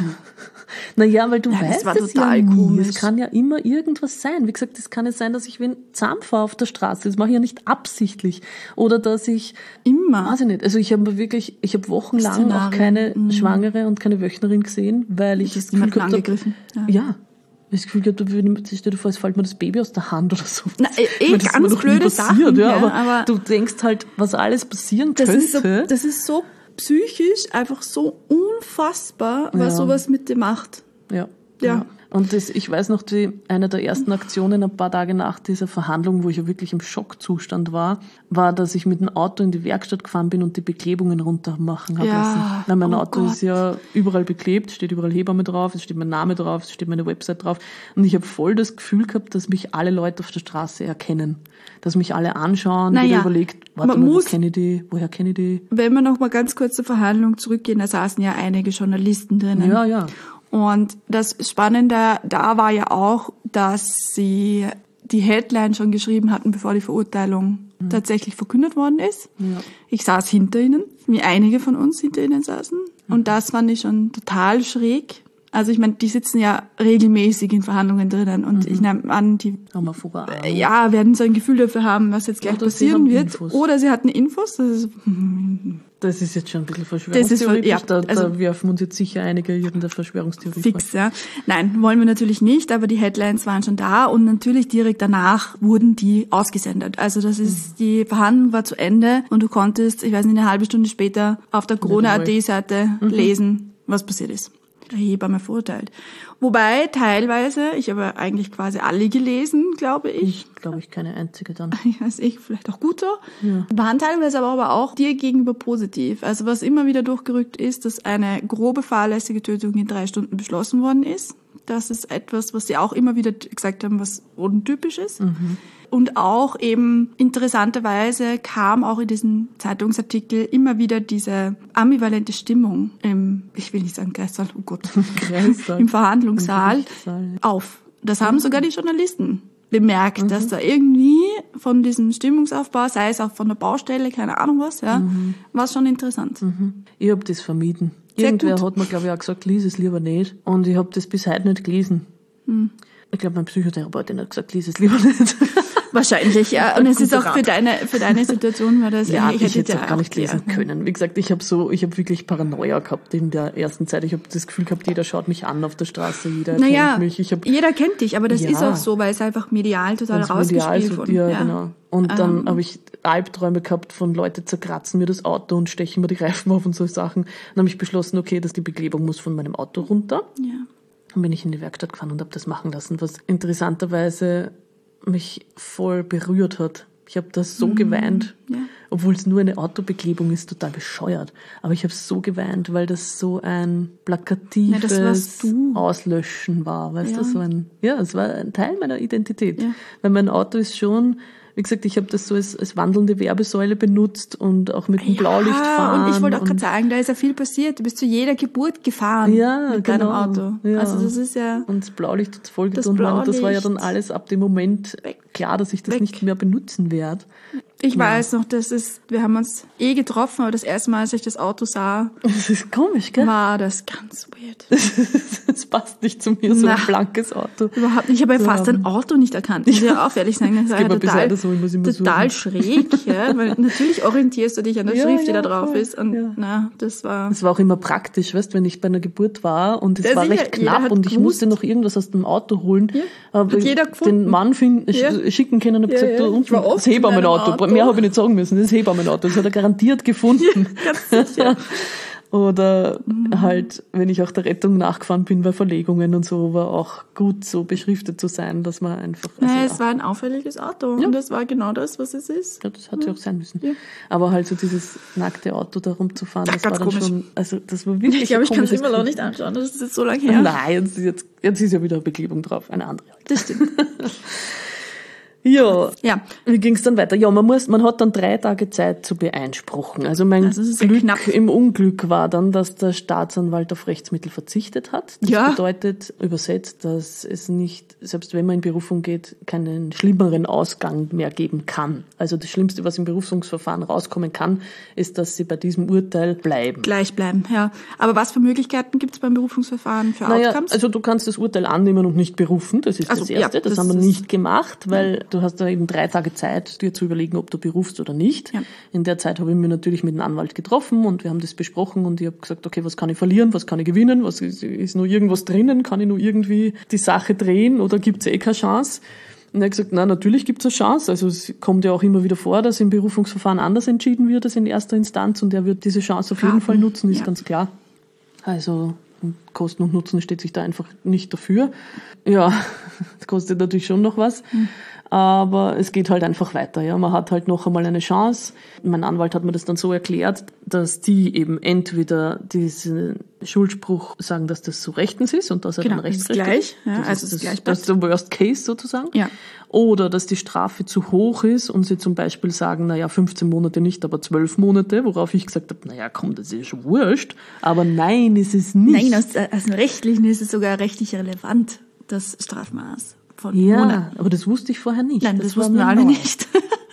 Naja, weil du Ja, das weißt war es total ja nie. komisch. Es kann ja immer irgendwas sein. Wie gesagt, es kann ja sein, dass ich wen zusammenfahre auf der Straße. Das mache ich ja nicht absichtlich. Oder dass ich, Immer. weiß ich nicht, also ich habe wochenlang auch keine Schwangere und keine Wöchnerin gesehen, weil ich das Gefühl Jemanden gehabt habe, angegriffen. ja, das Gefühl gehabt habe, stell dir vor, es fällt mir das Baby aus der Hand oder so. Na, Ich meine, das ist mir ganz noch nie blöde passiert, Sachen. ja, Ja, aber du denkst halt, was alles passieren das könnte. ist so psychisch einfach so unfassbar, was Ja. sowas mit dir macht. Ja. Ja. Und ich weiß noch, eine der ersten Aktionen ein paar Tage nach dieser Verhandlung, wo ich ja wirklich im Schockzustand war, dass ich mit dem Auto in die Werkstatt gefahren bin und die Beklebungen runtermachen habe Ja, lassen. Weil mein oh Auto Gott. ist ja überall beklebt, steht überall Hebamme drauf, es steht mein Name drauf, es steht meine Website drauf. Und ich habe voll das Gefühl gehabt, dass mich alle Leute auf der Straße erkennen. Dass mich alle anschauen, Naja, jeder überlegt, warte man mal, muss- woher kenne ich die? Wenn wir noch mal ganz kurz zur Verhandlung zurückgehen, da saßen ja einige Journalisten drinnen. Ja, ja. Und das Spannende da war ja auch, dass sie die Headline schon geschrieben hatten, bevor die Verurteilung tatsächlich verkündet worden ist. Ja. Ich saß hinter ihnen, wie einige von uns hinter ihnen saßen. Und das fand ich schon total schräg. Also ich meine, die sitzen ja regelmäßig in Verhandlungen drinnen. Und ich nehme an, die Haben wir vorgearbeitet. ja, werden so ein Gefühl dafür haben, was jetzt gleich Oder sie passieren haben wird. Infos. Oder sie hatten Infos. Das ist jetzt schon ein bisschen Das ist verschwörungstheoretisch. ja, da also- werfen uns jetzt sicher einige irgendeine Verschwörungstheorie Fix, ja. Nein, wollen wir natürlich nicht, aber die Headlines waren schon da und natürlich direkt danach wurden die ausgesendet. Also das ist, die Verhandlung war zu Ende und du konntest, ich weiß nicht, eine halbe Stunde später auf der Krone.at-Seite lesen, was passiert ist. Der Hebamme verurteilt. Wobei teilweise, ich habe eigentlich quasi alle gelesen, glaube ich. Ich glaube, ich keine einzige dann. Ja, ist vielleicht auch gut so. Waren teilweise aber auch dir gegenüber positiv. Also was immer wieder durchgerückt ist, dass eine grobe fahrlässige Tötung in 3 Stunden beschlossen worden ist. Das ist etwas, was sie auch immer wieder gesagt haben, was untypisch ist. Und auch eben interessanterweise kam auch in diesem Zeitungsartikel immer wieder diese ambivalente Stimmung im, ich will nicht sagen Kreissaal, oh Gott, Kreissaal. im Verhandlungssaal Im Gerichtssaal, ja. auf. Das haben sogar die Journalisten bemerkt, dass da irgendwie von diesem Stimmungsaufbau, sei es auch von der Baustelle, keine Ahnung was, ja, war schon interessant. Ich habe das vermieden. Sehr Irgendwer gut. hat mir, glaube ich, auch gesagt, lies es lieber nicht. Und ich habe das bis heute nicht gelesen. Ich glaube, mein Psychotherapeutin hat gesagt, lies es lieber nicht. Wahrscheinlich, ja. Und es ist Guter auch für deine Situation, weil das Ja, ich hätte es ja auch gar nicht lesen ja. können. Wie gesagt, ich habe wirklich Paranoia gehabt in der ersten Zeit. Ich habe das Gefühl gehabt, jeder schaut mich an auf der Straße, jeder Naja, kennt mich. jeder kennt dich, aber das Ja. ist auch so, weil es einfach medial total rausgespielt wurde. Ja, genau. Und dann habe ich Albträume gehabt von Leute zerkratzen mir das Auto und stechen mir die Reifen auf und so Sachen. Dann habe ich beschlossen, okay, dass die Beklebung muss von meinem Auto runter. Ja. Dann bin ich in die Werkstatt gefahren und habe das machen lassen, was interessanterweise mich voll berührt hat. Ich habe da so geweint, ja. obwohl es nur eine Autobeklebung ist, total bescheuert. Aber ich habe so geweint, weil das so ein plakatives das warst du. Auslöschen war. Weißt Ja. du, es war ein Teil meiner Identität. Ja. Weil mein Auto ist schon, wie gesagt, ich habe das so als wandelnde Werbesäule benutzt und auch mit dem Blaulicht fahren. Und ich wollte auch gerade sagen, da ist ja viel passiert. Du bist zu jeder Geburt gefahren Ja, mit genau. deinem Auto. Ja. Also das ist ja... Und das Blaulicht hat voll Das getan. Das war ja Blaulicht. dann alles ab dem Moment klar, dass ich das Weg. nicht mehr benutzen werde. Ich weiß noch, wir haben uns getroffen, aber das erste Mal, als ich das Auto sah, Das ist komisch, gell? war das ganz weird. Das passt nicht zu mir, so Na. ein blankes Auto. Überhaupt nicht. Ich habe ja fast ein Auto nicht erkannt. Muss ich ja auch ehrlich sagen. Das war geht ja mir bis heute so, ich muss immer total schräg, ja, weil natürlich orientierst du dich an der Ja, Schrift, die ja, da drauf voll, ist. Und ja. das war... Es war auch immer praktisch, weißt, wenn ich bei einer Geburt war und es Ja, war sicher, recht jeder knapp hat und ich gewusst. musste noch irgendwas aus dem Auto holen. Aber Hat jeder gefunden. den Mann Ja. schicken können und hab Ja, gesagt, ja. du, Ich war unten oft das Hebamme in Auto, deinem mehr habe ich nicht sagen müssen, das Hebammenauto, das hat er garantiert gefunden. Ganz sicher. Oder halt, wenn ich auch der Rettung nachgefahren bin bei Verlegungen und so, war auch gut so beschriftet zu sein, dass man einfach... Naja, es war ein auffälliges Auto und das war genau das, was es ist. Ja, das hat ja auch sein müssen. Ja. Aber halt so dieses nackte Auto da rumzufahren, das Ganz war dann komisch. schon... Also das war wirklich... Ich glaube, ich kann es komisches immer noch Gefühl. nicht anschauen, das ist jetzt so lange her. Nein, jetzt ist ja wieder Beklebung drauf, eine andere. Das stimmt. Ja, Ja. wie ging's dann weiter? Ja, man hat dann 3 Tage Zeit zu beanspruchen. Also mein Also es ist sehr Glück knapp. im Unglück war dann, dass der Staatsanwalt auf Rechtsmittel verzichtet hat. Das Ja. bedeutet, übersetzt, dass es nicht, selbst wenn man in Berufung geht, keinen schlimmeren Ausgang mehr geben kann. Also das Schlimmste, was im Berufungsverfahren rauskommen kann, ist, dass sie bei diesem Urteil bleiben. Gleich bleiben, ja. Aber was für Möglichkeiten gibt es beim Berufungsverfahren für Naja, Outcomes? also du kannst das Urteil annehmen und nicht berufen, das ist Also, das Erste, ja, das das haben wir ist- nicht gemacht, weil du hast da eben 3 Tage Zeit, dir zu überlegen, ob du berufst oder nicht. Ja. In der Zeit habe ich mich natürlich mit dem Anwalt getroffen und wir haben das besprochen und ich habe gesagt, okay, was kann ich verlieren, was kann ich gewinnen, was ist nur irgendwas drinnen, kann ich nur irgendwie die Sache drehen oder gibt es keine Chance? Und er hat gesagt, na, natürlich gibt es eine Chance. Also es kommt ja auch immer wieder vor, dass im Berufungsverfahren anders entschieden wird als in erster Instanz und er wird diese Chance auf jeden Fall nutzen, ist Ja. ganz klar. Also Kosten und Nutzen steht sich da einfach nicht dafür. Ja, das kostet natürlich schon noch was, aber es geht halt einfach weiter. Ja, man hat halt noch einmal eine Chance. Mein Anwalt hat mir das dann so erklärt, dass die eben entweder diesen Schuldspruch sagen, dass das so rechtens ist und dass er Genau, dann das ist rechtskräftig gleich, ja, Das also ist es ist gleich das ist der Worst Case sozusagen. Ja. Oder dass die Strafe zu hoch ist und sie zum Beispiel sagen, naja, 15 Monate nicht, aber 12 Monate, worauf ich gesagt habe, naja, komm, das ist schon wurscht. Aber nein, ist es nicht. Nein, aus dem Rechtlichen ist es sogar rechtlich relevant, das Strafmaß von Ja, Monaten. aber das wusste ich vorher nicht. Nein, das war wussten mir wir alle neu. nicht.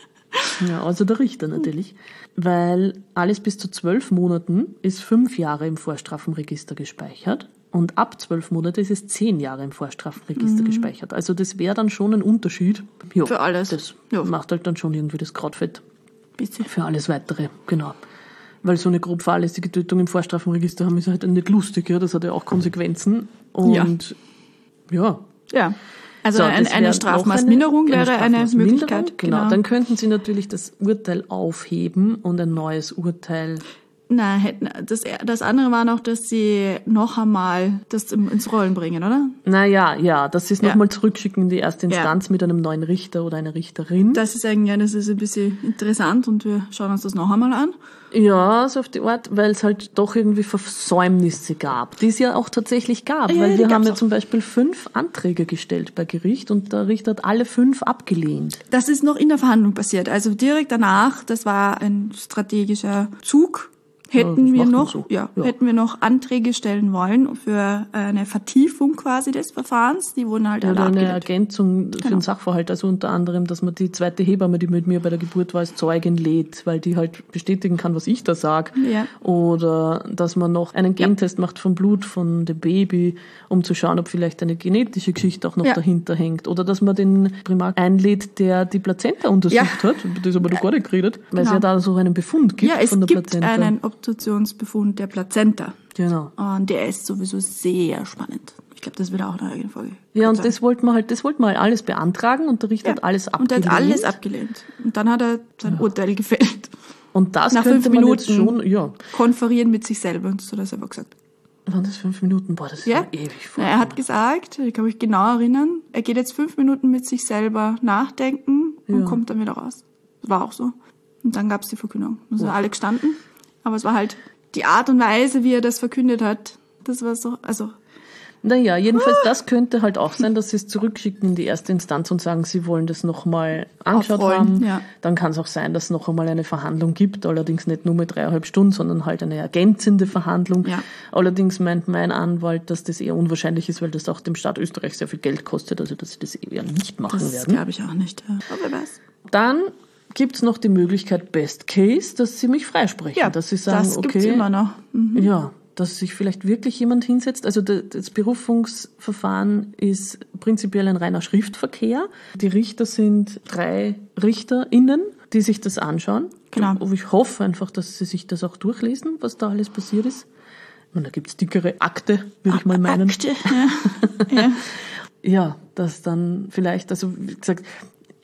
Ja, also der Richter natürlich. Weil alles bis zu 12 Monaten ist 5 Jahre im Vorstrafenregister gespeichert und ab 12 Monate ist es 10 Jahre im Vorstrafenregister gespeichert. Also das wäre dann schon ein Unterschied. Ja, Für alles. Das Ja. macht halt dann schon irgendwie das Krautfett Bitte. für alles Weitere, genau. Weil so eine grob fahrlässige Tötung im Vorstrafenregister haben ist halt nicht lustig, ja. Das hat ja auch Konsequenzen. Und ja. Ja. Also So, das wäre eine noch Strafmaßminderung wäre eine Strafmaßminderung. Möglichkeit. Genau. Dann könnten Sie natürlich das Urteil aufheben und ein neues Urteil. Nein, das andere war noch, dass sie noch einmal das ins Rollen bringen, oder? Naja, ja, dass Sie es Ja. nochmal zurückschicken in die erste Ja. Instanz mit einem neuen Richter oder einer Richterin. Das ist eigentlich, das ist ein bisschen interessant und wir schauen uns das noch einmal an. Ja, so auf die Art, weil es halt doch irgendwie Versäumnisse gab, die es ja auch tatsächlich gab. Ja, weil die wir haben gab's ja auch. zum Beispiel 5 Anträge gestellt bei Gericht und der Richter hat alle 5 abgelehnt. Das ist noch in der Verhandlung passiert. Also direkt danach, das war ein strategischer Zug. Hätten das wir macht man noch, so. ja, Ja. hätten wir noch Anträge stellen wollen für eine Vertiefung quasi des Verfahrens. Die wurden halt alle Oder eine abgelehnt. Ergänzung für den Sachverhalt, also unter anderem, dass man die zweite Hebamme, die mit mir bei der Geburt war, als Zeugin lädt, weil die halt bestätigen kann, was ich da sage. Ja. Oder dass man noch einen Gentest macht vom Blut von dem Baby, um zu schauen, ob vielleicht eine genetische Geschichte auch noch Ja. dahinter hängt. Oder dass man den Primar einlädt, der die Plazenta untersucht hat. Über das haben wir doch gar nicht geredet, weil es Genau. ja da so einen Befund gibt Ja, es von der gibt Plazenta. einen Obduktionsbefund der Plazenta. Genau. Und der ist sowieso sehr spannend. Ich glaube, das wird auch eine eigene Folge. Ja, und sein. das wollten wir halt alles beantragen und der Richter hat alles Und er abgelehnt. hat alles abgelehnt. Und dann hat er sein Urteil gefällt. Und das Nach könnte 5 man Minuten jetzt schon, ja. konferieren mit sich selber. Und das hat er selber gesagt. Waren das 5 Minuten? Boah, das ist Ja, ja ewig vor. Na, er hat gesagt, ich kann mich genau erinnern, er geht jetzt 5 Minuten mit sich selber nachdenken und Ja. kommt dann wieder raus. Das war auch so. Und dann gab es die Verkündung. Da sind alle gestanden. Aber es war halt die Art und Weise, wie er das verkündet hat, das war so, also Naja, jedenfalls das könnte halt auch sein, dass sie es zurückschicken in die erste Instanz und sagen, sie wollen das nochmal angeschaut Aufrollen, haben. ja. Dann kann es auch sein, dass es noch einmal eine Verhandlung gibt, allerdings nicht nur mit 3,5 Stunden, sondern halt eine ergänzende Verhandlung. Ja. Allerdings meint mein Anwalt, dass das eher unwahrscheinlich ist, weil das auch dem Staat Österreich sehr viel Geld kostet, also dass sie das eher nicht machen das werden. glaube ich auch nicht. Ja. Aber wer weiß. Dann gibt's noch die Möglichkeit Best Case, dass sie mich freisprechen, Ja, dass sie sagen, das gibt's okay, immer noch. Mhm. ja, dass sich vielleicht wirklich jemand hinsetzt. Also das Berufungsverfahren ist prinzipiell ein reiner Schriftverkehr. Die Richter sind 3 RichterInnen, die sich das anschauen. Genau. Und ich hoffe einfach, dass sie sich das auch durchlesen, was da alles passiert ist. Ich meine, da gibt's dickere Akte, würde ich mal meinen. Akte, ja. Ja. Ja, dass dann vielleicht, also wie gesagt,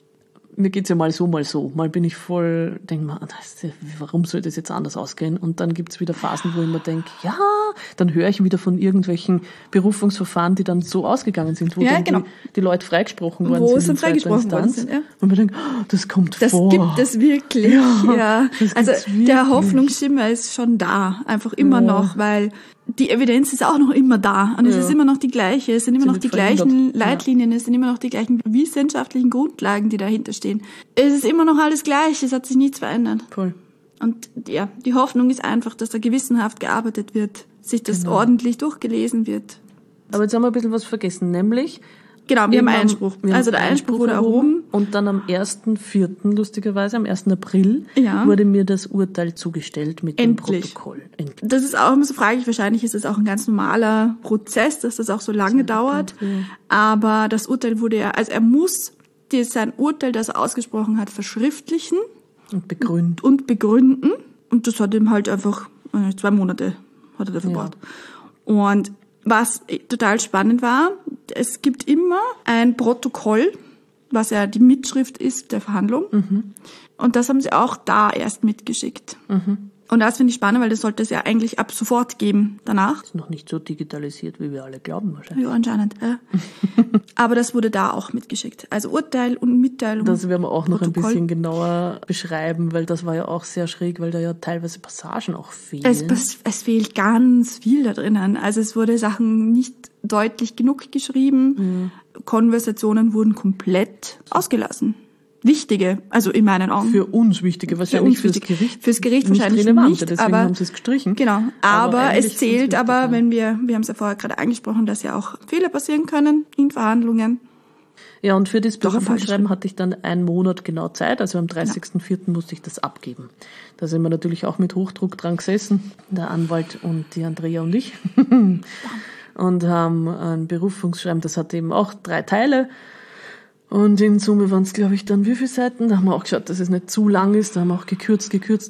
mir geht's ja mal so. Mal bin ich voll, denke mir, warum soll das jetzt anders ausgehen? Und dann gibt's wieder Phasen, wo ich mir denke, ja, dann höre ich wieder von irgendwelchen Berufungsverfahren, die dann so ausgegangen sind, wo dann die Leute freigesprochen worden sind. Wo sie freigesprochen worden sind, ja. Und man denkt, das kommt das vor. Das gibt es wirklich, ja. Also der Hoffnungsschimmer ist schon da, einfach immer noch, weil die Evidenz ist auch noch immer da und es ist immer noch die gleiche, es sind immer noch die gleichen Leitlinien, es sind immer noch die gleichen wissenschaftlichen Grundlagen, die dahinter stehen. Es ist immer noch alles gleich, es hat sich nichts verändert. Voll. Und ja, die Hoffnung ist einfach, dass da gewissenhaft gearbeitet wird, sich das ordentlich durchgelesen wird. Aber jetzt haben wir ein bisschen was vergessen, nämlich... Genau, wir haben Einspruch. Also der Einspruch wurde erhoben. Und dann am 1.4., lustigerweise, am 1. April, wurde mir das Urteil zugestellt mit dem Protokoll. Endlich. Das ist auch immer so fraglich. Wahrscheinlich ist es auch ein ganz normaler Prozess, dass das auch so lange dauert. Ja. Aber das Urteil wurde er muss sein Urteil, das er ausgesprochen hat, verschriftlichen. Und begründen. Und das hat ihm halt einfach 2 Monate hat er dafür gebraucht. Und was total spannend war, es gibt immer ein Protokoll, was ja die Mitschrift ist der Verhandlung. Und das haben sie auch da erst mitgeschickt. Und das finde ich spannend, weil das sollte es ja eigentlich ab sofort geben danach. Ist noch nicht so digitalisiert, wie wir alle glauben wahrscheinlich. Ja, anscheinend. Aber das wurde da auch mitgeschickt. Also Urteil und Mitteilung. Das werden wir auch noch ein bisschen genauer beschreiben, weil das war ja auch sehr schräg, weil da ja teilweise Passagen auch fehlen. Es fehlt ganz viel da drinnen. Also es wurde Sachen nicht deutlich genug geschrieben. Konversationen wurden komplett ausgelassen. Wichtige, also in meinen Augen. Für uns wichtige, wahrscheinlich fürs Gericht. Fürs Gericht wahrscheinlich nicht, deswegen aber haben sie es gestrichen. Genau, aber es zählt aber, wenn wir haben es ja vorher gerade angesprochen, dass ja auch Fehler passieren können in Verhandlungen. Ja, und für das Berufungsschreiben hatte ich dann 1 Monat genau Zeit, also am 30.04. musste ich das abgeben. Da sind wir natürlich auch mit Hochdruck dran gesessen, der Anwalt und die Andrea und ich, und haben ein Berufungsschreiben, das hatte eben auch 3 Teile. Und in Summe waren es, glaube ich, dann wie viele Seiten? Da haben wir auch geschaut, dass es nicht zu lang ist. Da haben wir auch gekürzt.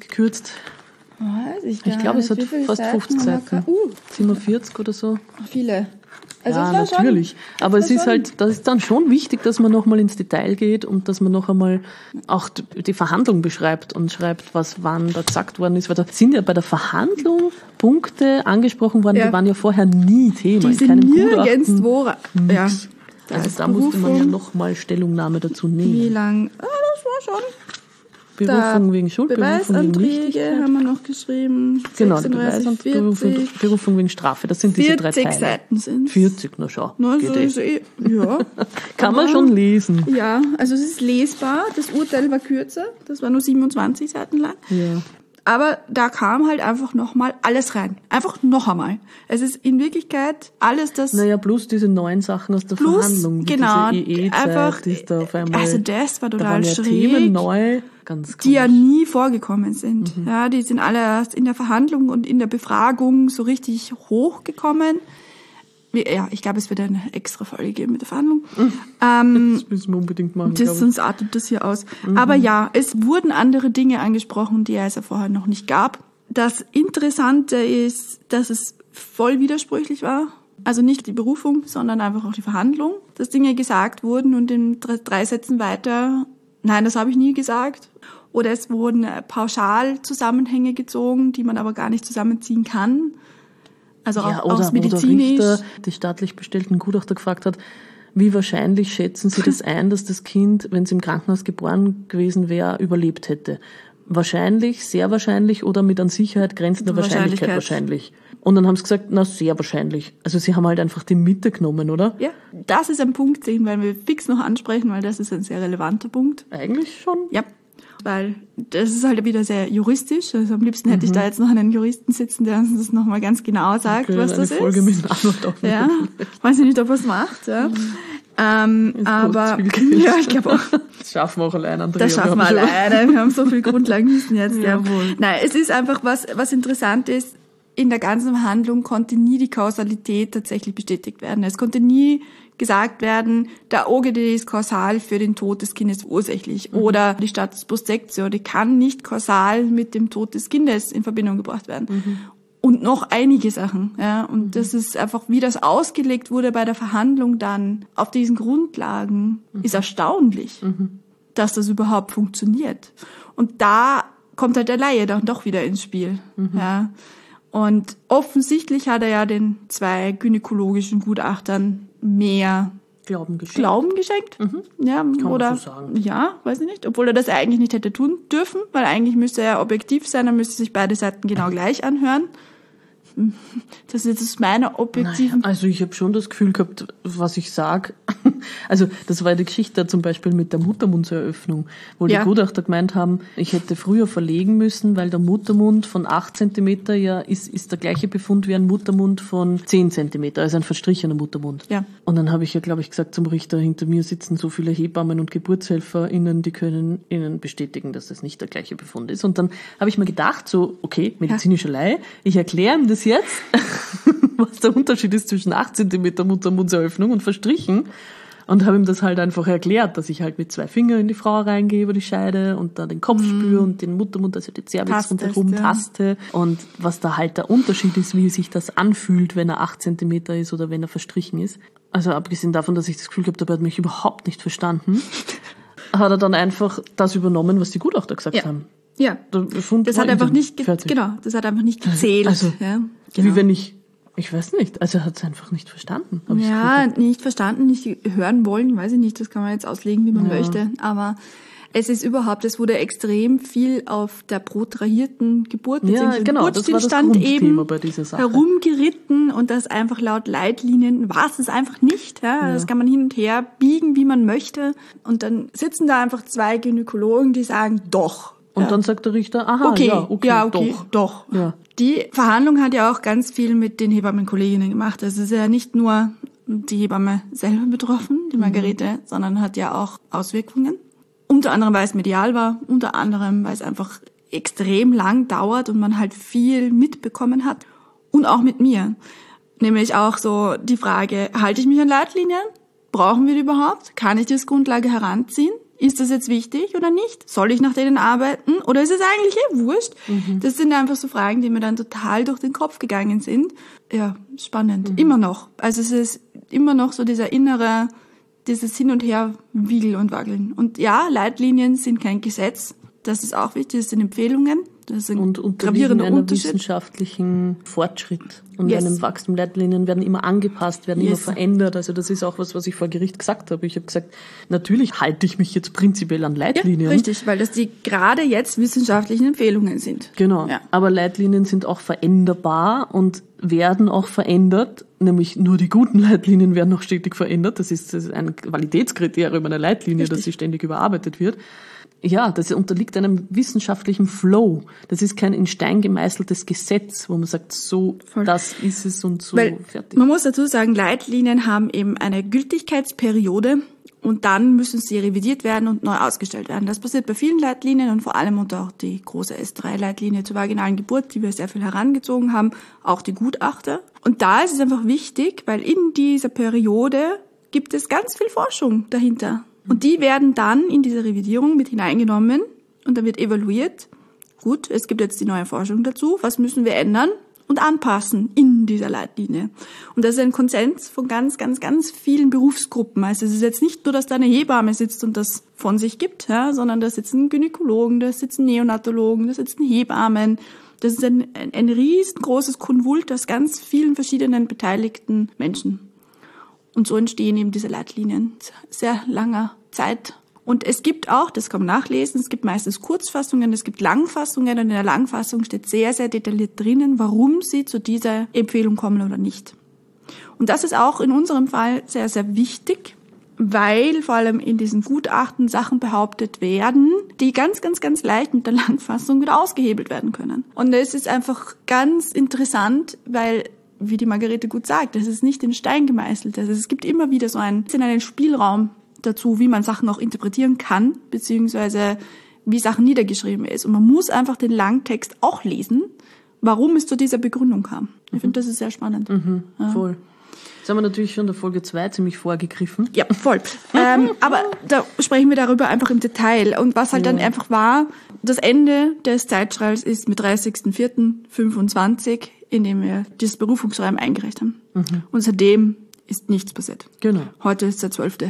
Ich glaube, es hat fast 50 Seiten. 47 oder so. Viele. Also ja, natürlich. Aber es ist halt, das ist dann schon wichtig, dass man nochmal ins Detail geht und dass man noch einmal auch die Verhandlung beschreibt und schreibt, was wann da gesagt worden ist. Weil da sind ja bei der Verhandlung Punkte angesprochen worden, die waren ja vorher nie Thema. Die sind nirgendwo. Ja. Also da musste man ja nochmal Stellungnahme dazu nehmen. Wie lang? Das war schon. Berufung wegen Schuld, Beweisanträge haben wir noch geschrieben. Genau, Berufung wegen Strafe. Das sind diese 3 Teile. 40 Seiten sind 40, na schau. Na, so ist ja. Kann man schon lesen. Ja, also es ist lesbar. Das Urteil war kürzer. Das war nur 27 Seiten lang. Ja. Aber da kam halt einfach nochmal alles rein. Einfach noch einmal. Es ist in Wirklichkeit alles das... Naja, plus diese neuen Sachen aus der Verhandlung. Genau. Diese EE-Zeit, die ist da auf einmal... Also das war total schräg. Themen neu, ganz die ja nie vorgekommen sind. Ja, die sind alle erst in der Verhandlung und in der Befragung so richtig hochgekommen. Ja, ich glaube, es wird eine extra Folge geben mit der Verhandlung. Das müssen wir unbedingt machen. Sonst artet das hier aus. Aber ja, es wurden andere Dinge angesprochen, die es ja vorher noch nicht gab. Das Interessante ist, dass es voll widersprüchlich war. Also nicht die Berufung, sondern einfach auch die Verhandlung. Dass Dinge gesagt wurden und in 3 Sätzen weiter, nein, das habe ich nie gesagt. Oder es wurden pauschal Zusammenhänge gezogen, die man aber gar nicht zusammenziehen kann. Also auch aus medizinisch. Oder Richter, die staatlich bestellten Gutachter gefragt hat, wie wahrscheinlich schätzen Sie das ein, dass das Kind, wenn es im Krankenhaus geboren gewesen wäre, überlebt hätte? Wahrscheinlich, sehr wahrscheinlich oder mit an Sicherheit grenzender Wahrscheinlichkeit wahrscheinlich. Und dann haben sie gesagt, na, sehr wahrscheinlich. Also sie haben halt einfach die Mitte genommen, oder? Ja, das ist ein Punkt, den werden wir fix noch ansprechen, weil das ist ein sehr relevanter Punkt. Eigentlich schon. Ja. Weil das ist halt wieder sehr juristisch. Also am liebsten hätte ich da jetzt noch einen Juristen sitzen, der uns das nochmal ganz genau sagt, was das ist. Eine Folge mit einem Anwalt auf. Ja, weiß ich nicht, ob er es macht. Ja. Aber ja, ich glaube auch. Das schaffen wir auch alleine, Andrea. Das schaffen wir alleine. Wir haben so viel Grundlagenwissen jetzt. Ja. Nein, es ist einfach was interessant ist. In der ganzen Verhandlung konnte nie die Kausalität tatsächlich bestätigt werden. Es konnte nie gesagt werden, der OGD ist kausal für den Tod des Kindes ursächlich. Oder die Status post sectio, die kann nicht kausal mit dem Tod des Kindes in Verbindung gebracht werden. Und noch einige Sachen. Ja. Und das ist einfach, wie das ausgelegt wurde bei der Verhandlung dann auf diesen Grundlagen, ist erstaunlich. dass das überhaupt funktioniert. Und da kommt halt der Laie dann doch wieder ins Spiel. Ja. Und offensichtlich hat er ja den 2 gynäkologischen Gutachtern mehr Glauben geschenkt. Ja, Kann oder man so sagen. ja, weiß ich nicht, obwohl er das eigentlich nicht hätte tun dürfen, weil eigentlich müsste er objektiv sein, dann müsste sich beide Seiten genau gleich anhören. Das ist jetzt meine objektiven... Naja, also ich habe schon das Gefühl gehabt, was ich sage. Also das war die Geschichte zum Beispiel mit der Muttermundseröffnung, wo die Gutachter gemeint haben, ich hätte früher verlegen müssen, weil der Muttermund von 8 Zentimeter ja ist der gleiche Befund wie ein Muttermund von 10 Zentimeter, also ein verstrichener Muttermund. Ja. Und dann habe ich ja, glaube ich, gesagt zum Richter, hinter mir sitzen so viele Hebammen und GeburtshelferInnen, die können Ihnen bestätigen, dass das nicht der gleiche Befund ist. Und dann habe ich mir gedacht, so, okay, medizinischer Laie, ich erkläre ihm das jetzt, was der Unterschied ist zwischen 8 Zentimeter Muttermundseröffnung und verstrichen. Und habe ihm das halt einfach erklärt, dass ich halt mit 2 Fingern in die Frau reingehe über die Scheide und da den Kopf spüre und den Muttermund, also die Cervix rundherum taste. Und was da halt der Unterschied ist, wie sich das anfühlt, wenn er 8 Zentimeter ist oder wenn er verstrichen ist. Also abgesehen davon, dass ich das Gefühl gehabt habe, er hat mich überhaupt nicht verstanden, hat er dann einfach das übernommen, was die Gutachter gesagt haben. Ja, das hat einfach nicht das hat einfach nicht gezählt. Also, ja, genau. Wie wenn ich weiß nicht, also er hat es einfach nicht verstanden. Ja, nicht verstanden, nicht hören wollen, weiß ich nicht, das kann man jetzt auslegen, wie man möchte, aber es wurde extrem viel auf der protrahierten Geburt, Geburtsstillstand eben bei dieser Sache. herumgeritten und das einfach laut Leitlinien war es einfach nicht. Ja? Das kann man hin und her biegen, wie man möchte und dann sitzen da einfach 2 Gynäkologen, die sagen, doch. Und dann sagt der Richter, okay, doch. Ja. Die Verhandlung hat ja auch ganz viel mit den Hebammenkolleginnen gemacht. Also es ist ja nicht nur die Hebamme selber betroffen, die Margarete, sondern hat ja auch Auswirkungen. Unter anderem, weil es medial war, unter anderem, weil es einfach extrem lang dauert und man halt viel mitbekommen hat. Und auch mit mir. Nämlich auch so die Frage, halte ich mich an Leitlinien? Brauchen wir die überhaupt? Kann ich die als Grundlage heranziehen? Ist das jetzt wichtig oder nicht? Soll ich nach denen arbeiten? Oder ist es eigentlich wurscht? Das sind einfach so Fragen, die mir dann total durch den Kopf gegangen sind. Ja, spannend. Immer noch. Also es ist immer noch so dieses Hin und Her wiegeln und wackeln. Und ja, Leitlinien sind kein Gesetz. Das ist auch wichtig. Das sind Empfehlungen. Das ist ein gravierender Unterschied. Wissenschaftlichen Fortschritt. Und einem Wachstum. Leitlinien werden immer angepasst, werden immer verändert. Also das ist auch was ich vor Gericht gesagt habe. Ich habe gesagt, natürlich halte ich mich jetzt prinzipiell an Leitlinien. Ja, richtig, weil das die gerade jetzt wissenschaftlichen Empfehlungen sind. Genau. Ja. Aber Leitlinien sind auch veränderbar und werden auch verändert. Nämlich nur die guten Leitlinien werden noch stetig verändert. Das ist ein Qualitätskriterium einer Leitlinie, dass sie ständig überarbeitet wird. Ja, das unterliegt einem wissenschaftlichen Flow. Das ist kein in Stein gemeißeltes Gesetz, wo man sagt, so, das ist es und so, fertig. Man muss dazu sagen, Leitlinien haben eben eine Gültigkeitsperiode und dann müssen sie revidiert werden und neu ausgestellt werden. Das passiert bei vielen Leitlinien und vor allem unter auch die große S3-Leitlinie zur vaginalen Geburt, die wir sehr viel herangezogen haben, auch die Gutachter. Und da ist es einfach wichtig, weil in dieser Periode gibt es ganz viel Forschung dahinter. Und die werden dann in diese Revidierung mit hineingenommen und dann wird evaluiert. Gut, es gibt jetzt die neue Forschung dazu. Was müssen wir ändern und anpassen in dieser Leitlinie? Und das ist ein Konsens von ganz, ganz, ganz vielen Berufsgruppen. Also es ist jetzt nicht nur, dass da eine Hebamme sitzt und das von sich gibt, ja, sondern da sitzen Gynäkologen, da sitzen Neonatologen, da sitzen Hebammen. Das ist ein riesengroßes Konvult aus ganz vielen verschiedenen beteiligten Menschen. Und so entstehen eben diese Leitlinien. Sehr langer Zeit. Und es gibt auch, das kann man nachlesen, es gibt meistens Kurzfassungen, es gibt Langfassungen und in der Langfassung steht sehr, sehr detailliert drinnen, warum sie zu dieser Empfehlung kommen oder nicht. Und das ist auch in unserem Fall sehr, sehr wichtig, weil vor allem in diesen Gutachten Sachen behauptet werden, die ganz, ganz, ganz leicht mit der Langfassung wieder ausgehebelt werden können. Und es ist einfach ganz interessant, weil wie die Margarete gut sagt, das ist nicht in Stein gemeißelt. Also es gibt immer wieder so einen Spielraum dazu, wie man Sachen auch interpretieren kann, beziehungsweise wie Sachen niedergeschrieben ist. Und man muss einfach den Langtext auch lesen, warum es zu dieser Begründung kam. Ich finde, das ist sehr spannend. Ja. Voll. Jetzt haben wir natürlich schon in der Folge 2 ziemlich vorgegriffen. Ja, voll. Aber da sprechen wir darüber einfach im Detail. Und was halt dann einfach war, das Ende des Zeitstrahls ist mit 30.04.25, in dem wir dieses Berufungsschreiben eingereicht haben. Und seitdem ist nichts passiert. Genau. Heute ist der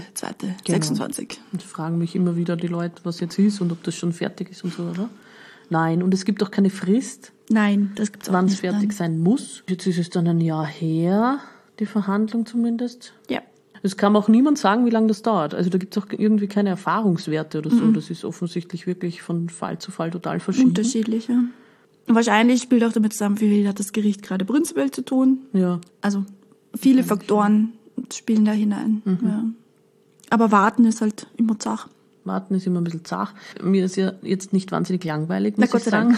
12.02.26. Und fragen mich immer wieder die Leute, was jetzt ist und ob das schon fertig ist und so, oder? Nein, und es gibt auch keine Frist, Nein, das gibt's auch wann es nicht. fertig Nein. sein muss. Jetzt ist es dann ein Jahr her, die Verhandlung zumindest. Ja. Es kann auch niemand sagen, wie lange das dauert. Also da gibt es auch irgendwie keine Erfahrungswerte oder so. Das ist offensichtlich wirklich von Fall zu Fall total verschieden. Unterschiedlich, ja. Wahrscheinlich spielt auch damit zusammen, wie viel hat das Gericht gerade prinzipiell zu tun. Ja. Also viele Faktoren spielen da hinein. Ja. Aber warten ist halt immer zach. Warten ist immer ein bisschen zach. Mir ist ja jetzt nicht wahnsinnig langweilig, Na, muss Gott ich sei sagen.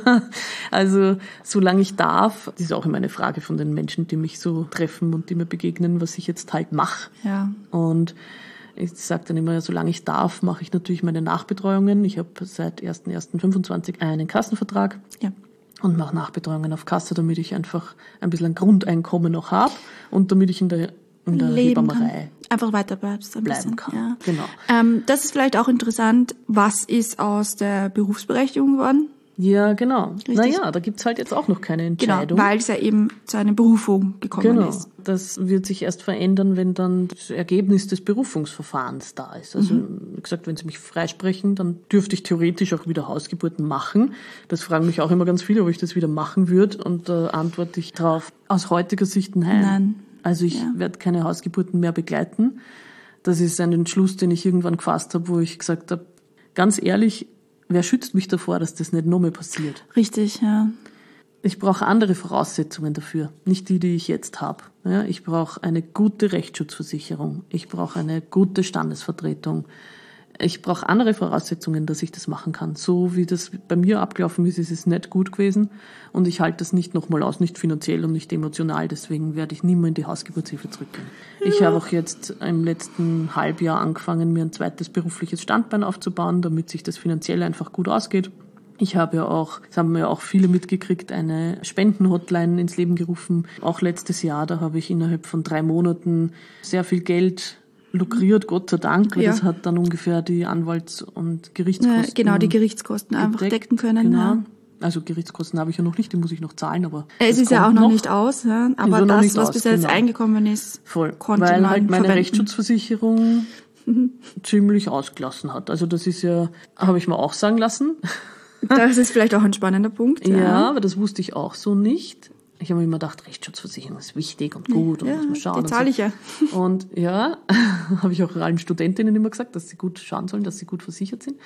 Also, solange ich darf, das ist auch immer eine Frage von den Menschen, die mich so treffen und die mir begegnen, was ich jetzt halt mache. Ja. Und ich sage dann immer, solange ich darf, mache ich natürlich meine Nachbetreuungen. Ich habe seit 1.1.25 einen Kassenvertrag. Ja. Und mache Nachbetreuungen auf Kasse, damit ich einfach ein bisschen ein Grundeinkommen noch habe und damit ich in der Leben Hebammerei kann. Einfach weiter bleibst. bleiben kann. Ja. Genau. Das ist vielleicht auch interessant. Was ist aus der Berufsberechtigung geworden? Ja, genau. Richtig. Naja, da gibt's halt jetzt auch noch keine Entscheidung. Genau, weil es ja eben zu einer Berufung gekommen Genau. ist. Das wird sich erst verändern, wenn dann das Ergebnis des Berufungsverfahrens da ist. Also, wie gesagt, wenn Sie mich freisprechen, dann dürfte ich theoretisch auch wieder Hausgeburten machen. Das fragen mich auch immer ganz viele, ob ich das wieder machen würde. Und da antworte ich drauf, aus heutiger Sicht nein. Nein. Also ich werde keine Hausgeburten mehr begleiten. Das ist ein Entschluss, den ich irgendwann gefasst habe, wo ich gesagt habe, ganz ehrlich, wer schützt mich davor, dass das nicht nochmal passiert? Richtig, ja. Ich brauche andere Voraussetzungen dafür, nicht die ich jetzt habe. Ja, ich brauche eine gute Rechtsschutzversicherung. Ich brauche eine gute Standesvertretung. Ich brauche andere Voraussetzungen, dass ich das machen kann. So wie das bei mir abgelaufen ist, ist es nicht gut gewesen. Und ich halte das nicht nochmal aus, nicht finanziell und nicht emotional. Deswegen werde ich nie mehr in die Hausgeburtshilfe zurückgehen. Ja. Ich habe auch jetzt im letzten Halbjahr angefangen, mir ein zweites berufliches Standbein aufzubauen, damit sich das finanziell einfach gut ausgeht. Ich habe ja auch, das haben ja auch viele mitgekriegt, eine Spendenhotline ins Leben gerufen. Auch letztes Jahr, da habe ich innerhalb von 3 Monaten sehr viel Geld lukriert, Gott sei Dank, weil das hat dann ungefähr die Anwalts- und Gerichtskosten. Genau, die Gerichtskosten einfach decken können. Genau. Ja. Also Gerichtskosten habe ich ja noch nicht, die muss ich noch zahlen, aber es ist ja auch noch nicht aus, ja. Aber das, was bis jetzt eingekommen ist, voll, konnte weil man halt meine verwenden. Rechtsschutzversicherung ziemlich ausgelassen hat. Also das ist ja, habe ich mir auch sagen lassen. Das ist vielleicht auch ein spannender Punkt. Ja, aber das wusste ich auch so nicht. Ich habe mir immer gedacht, Rechtsschutzversicherung ist wichtig und gut und muss man schauen. Die zahle ich ja. Und ja, habe ich auch allen Studentinnen immer gesagt, dass sie gut schauen sollen, dass sie gut versichert sind.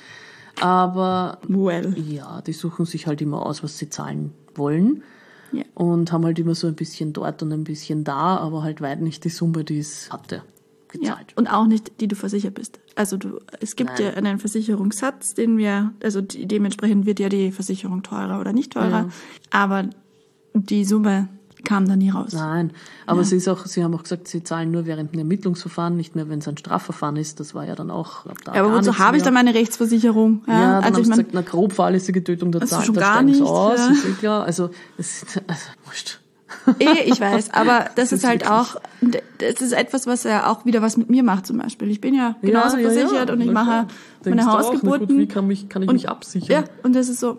Aber ja, die suchen sich halt immer aus, was sie zahlen wollen. Ja. Und haben halt immer so ein bisschen dort und ein bisschen da, aber halt weit nicht die Summe, die es hatte, gezahlt. Ja. Und auch nicht, die du versichert bist. Also es gibt ja einen Versicherungssatz, dementsprechend wird ja die Versicherung teurer oder nicht teurer. Ja. Aber die Summe kam da nie raus. Nein, aber sie haben auch gesagt, sie zahlen nur während einem Ermittlungsverfahren, nicht mehr, wenn es ein Strafverfahren ist. Das war ja dann auch da. Ja, aber wozu habe ich dann meine Rechtsversicherung? Ja, dann also haben sie gesagt, grob fahrlässige Tötung, da schon da gar steigen sie nicht, aus, ja. ist klar. Also wurscht. Ich weiß, aber das ist halt auch, das ist etwas, was ja auch wieder was mit mir macht zum Beispiel. Ich bin ja genauso versichert und ich mache meine Hausgeburten. Gut, wie kann ich mich absichern? Ja, und das ist so,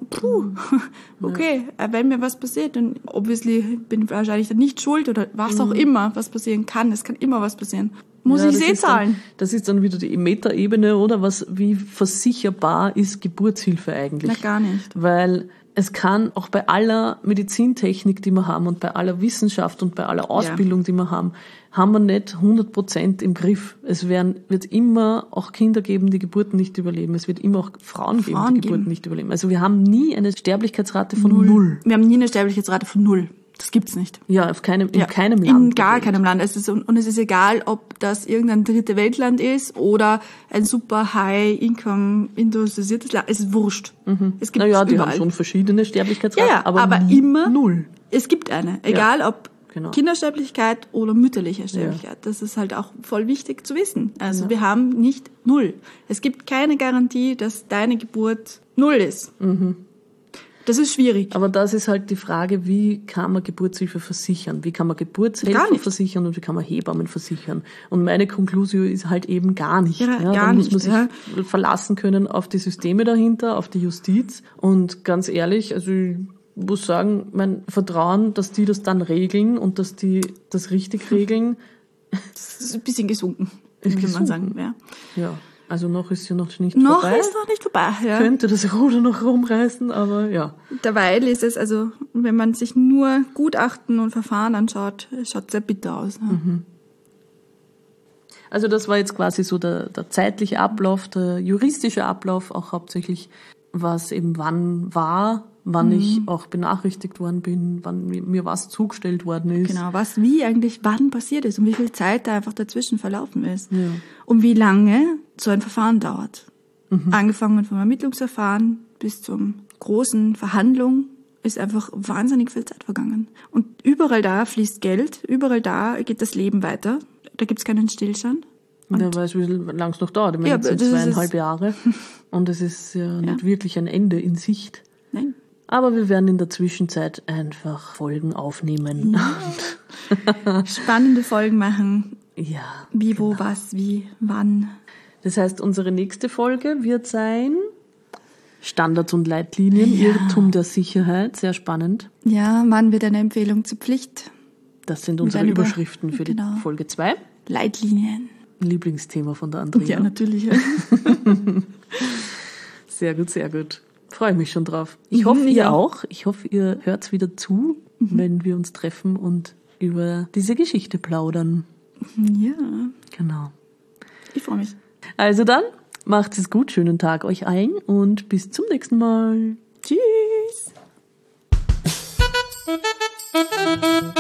okay, wenn mir was passiert, dann obviously bin ich wahrscheinlich dann nicht schuld oder was auch immer, was passieren kann. Es kann immer was passieren. Muss ich zahlen. Das ist dann wieder die Metaebene, oder? Wie versicherbar ist Geburtshilfe eigentlich? Na, gar nicht. Weil es kann auch bei aller Medizintechnik, die wir haben und bei aller Wissenschaft und bei aller Ausbildung, die wir haben wir nicht 100% im Griff. Es wird immer auch Kinder geben, die Geburten nicht überleben. Es wird immer auch Frauen geben, die Geburten nicht überleben. Also wir haben nie eine Sterblichkeitsrate von 0. Wir haben nie eine Sterblichkeitsrate von 0. Das gibt's nicht. Ja, in keinem Land. In gar keinem Land. Es ist egal, ob das irgendein dritte Weltland ist oder ein super high-income industrialisiertes Land. Es ist wurscht. Es gibt die überall. haben schon verschiedene Sterblichkeitsraten, ja, aber immer 0. Es gibt eine. Egal ob Kindersterblichkeit oder mütterliche Sterblichkeit. Ja. Das ist halt auch voll wichtig zu wissen. Also wir haben nicht 0. Es gibt keine Garantie, dass deine Geburt 0 ist. Das ist schwierig. Aber das ist halt die Frage, wie kann man Geburtshilfe versichern? Wie kann man Geburtshelfer versichern und wie kann man Hebammen versichern? Und meine Konklusion ist halt eben gar nicht. Da muss man sich verlassen können auf die Systeme dahinter, auf die Justiz. Und ganz ehrlich, also ich muss sagen, mein Vertrauen, dass die das dann regeln und dass die das richtig regeln, Es ist ein bisschen gesunken, würde man sagen. Ja. Ja, also noch ist ja noch nicht Noch vorbei. ist noch nicht vorbei, ja. Könnte das Ruder noch rumreißen, aber ja. Derweil ist es, also wenn man sich nur Gutachten und Verfahren anschaut, schaut es sehr bitter aus. Ne? Also das war jetzt quasi so der zeitliche Ablauf, der juristische Ablauf, auch hauptsächlich, was eben wann war, wann ich auch benachrichtigt worden bin, wann mir was zugestellt worden ist. Genau, was wie eigentlich wann passiert ist und wie viel Zeit da einfach dazwischen verlaufen ist. Ja. Und wie lange so ein Verfahren dauert. Angefangen vom Ermittlungsverfahren bis zum großen Verhandlung ist einfach wahnsinnig viel Zeit vergangen. Und überall da fließt Geld, überall da geht das Leben weiter. Da gibt's keinen Stillstand. Und wer weiß, wie lange es noch dauert. Ich meine, Ja, jetzt sind das ist 2,5 Jahre und es ist ja nicht wirklich ein Ende in Sicht. Nein. Aber wir werden in der Zwischenzeit einfach Folgen aufnehmen. Spannende Folgen machen. Ja. Wie, wo, was, wie, wann. Das heißt, unsere nächste Folge wird sein Standards und Leitlinien, Irrtum der Sicherheit. Sehr spannend. Ja, wann wird eine Empfehlung zur Pflicht? Das sind unsere einer Überschriften für genau. die Folge 2. Leitlinien. Lieblingsthema von der Andrea. Ja, natürlich. Ja. Sehr gut, sehr gut. Freue mich schon drauf. Ich hoffe, ihr auch. Ich hoffe, ihr hört wieder zu, wenn wir uns treffen und über diese Geschichte plaudern. Ja, Genau. ich freue mich. Also dann, macht es gut, schönen Tag euch allen und bis zum nächsten Mal. Tschüss.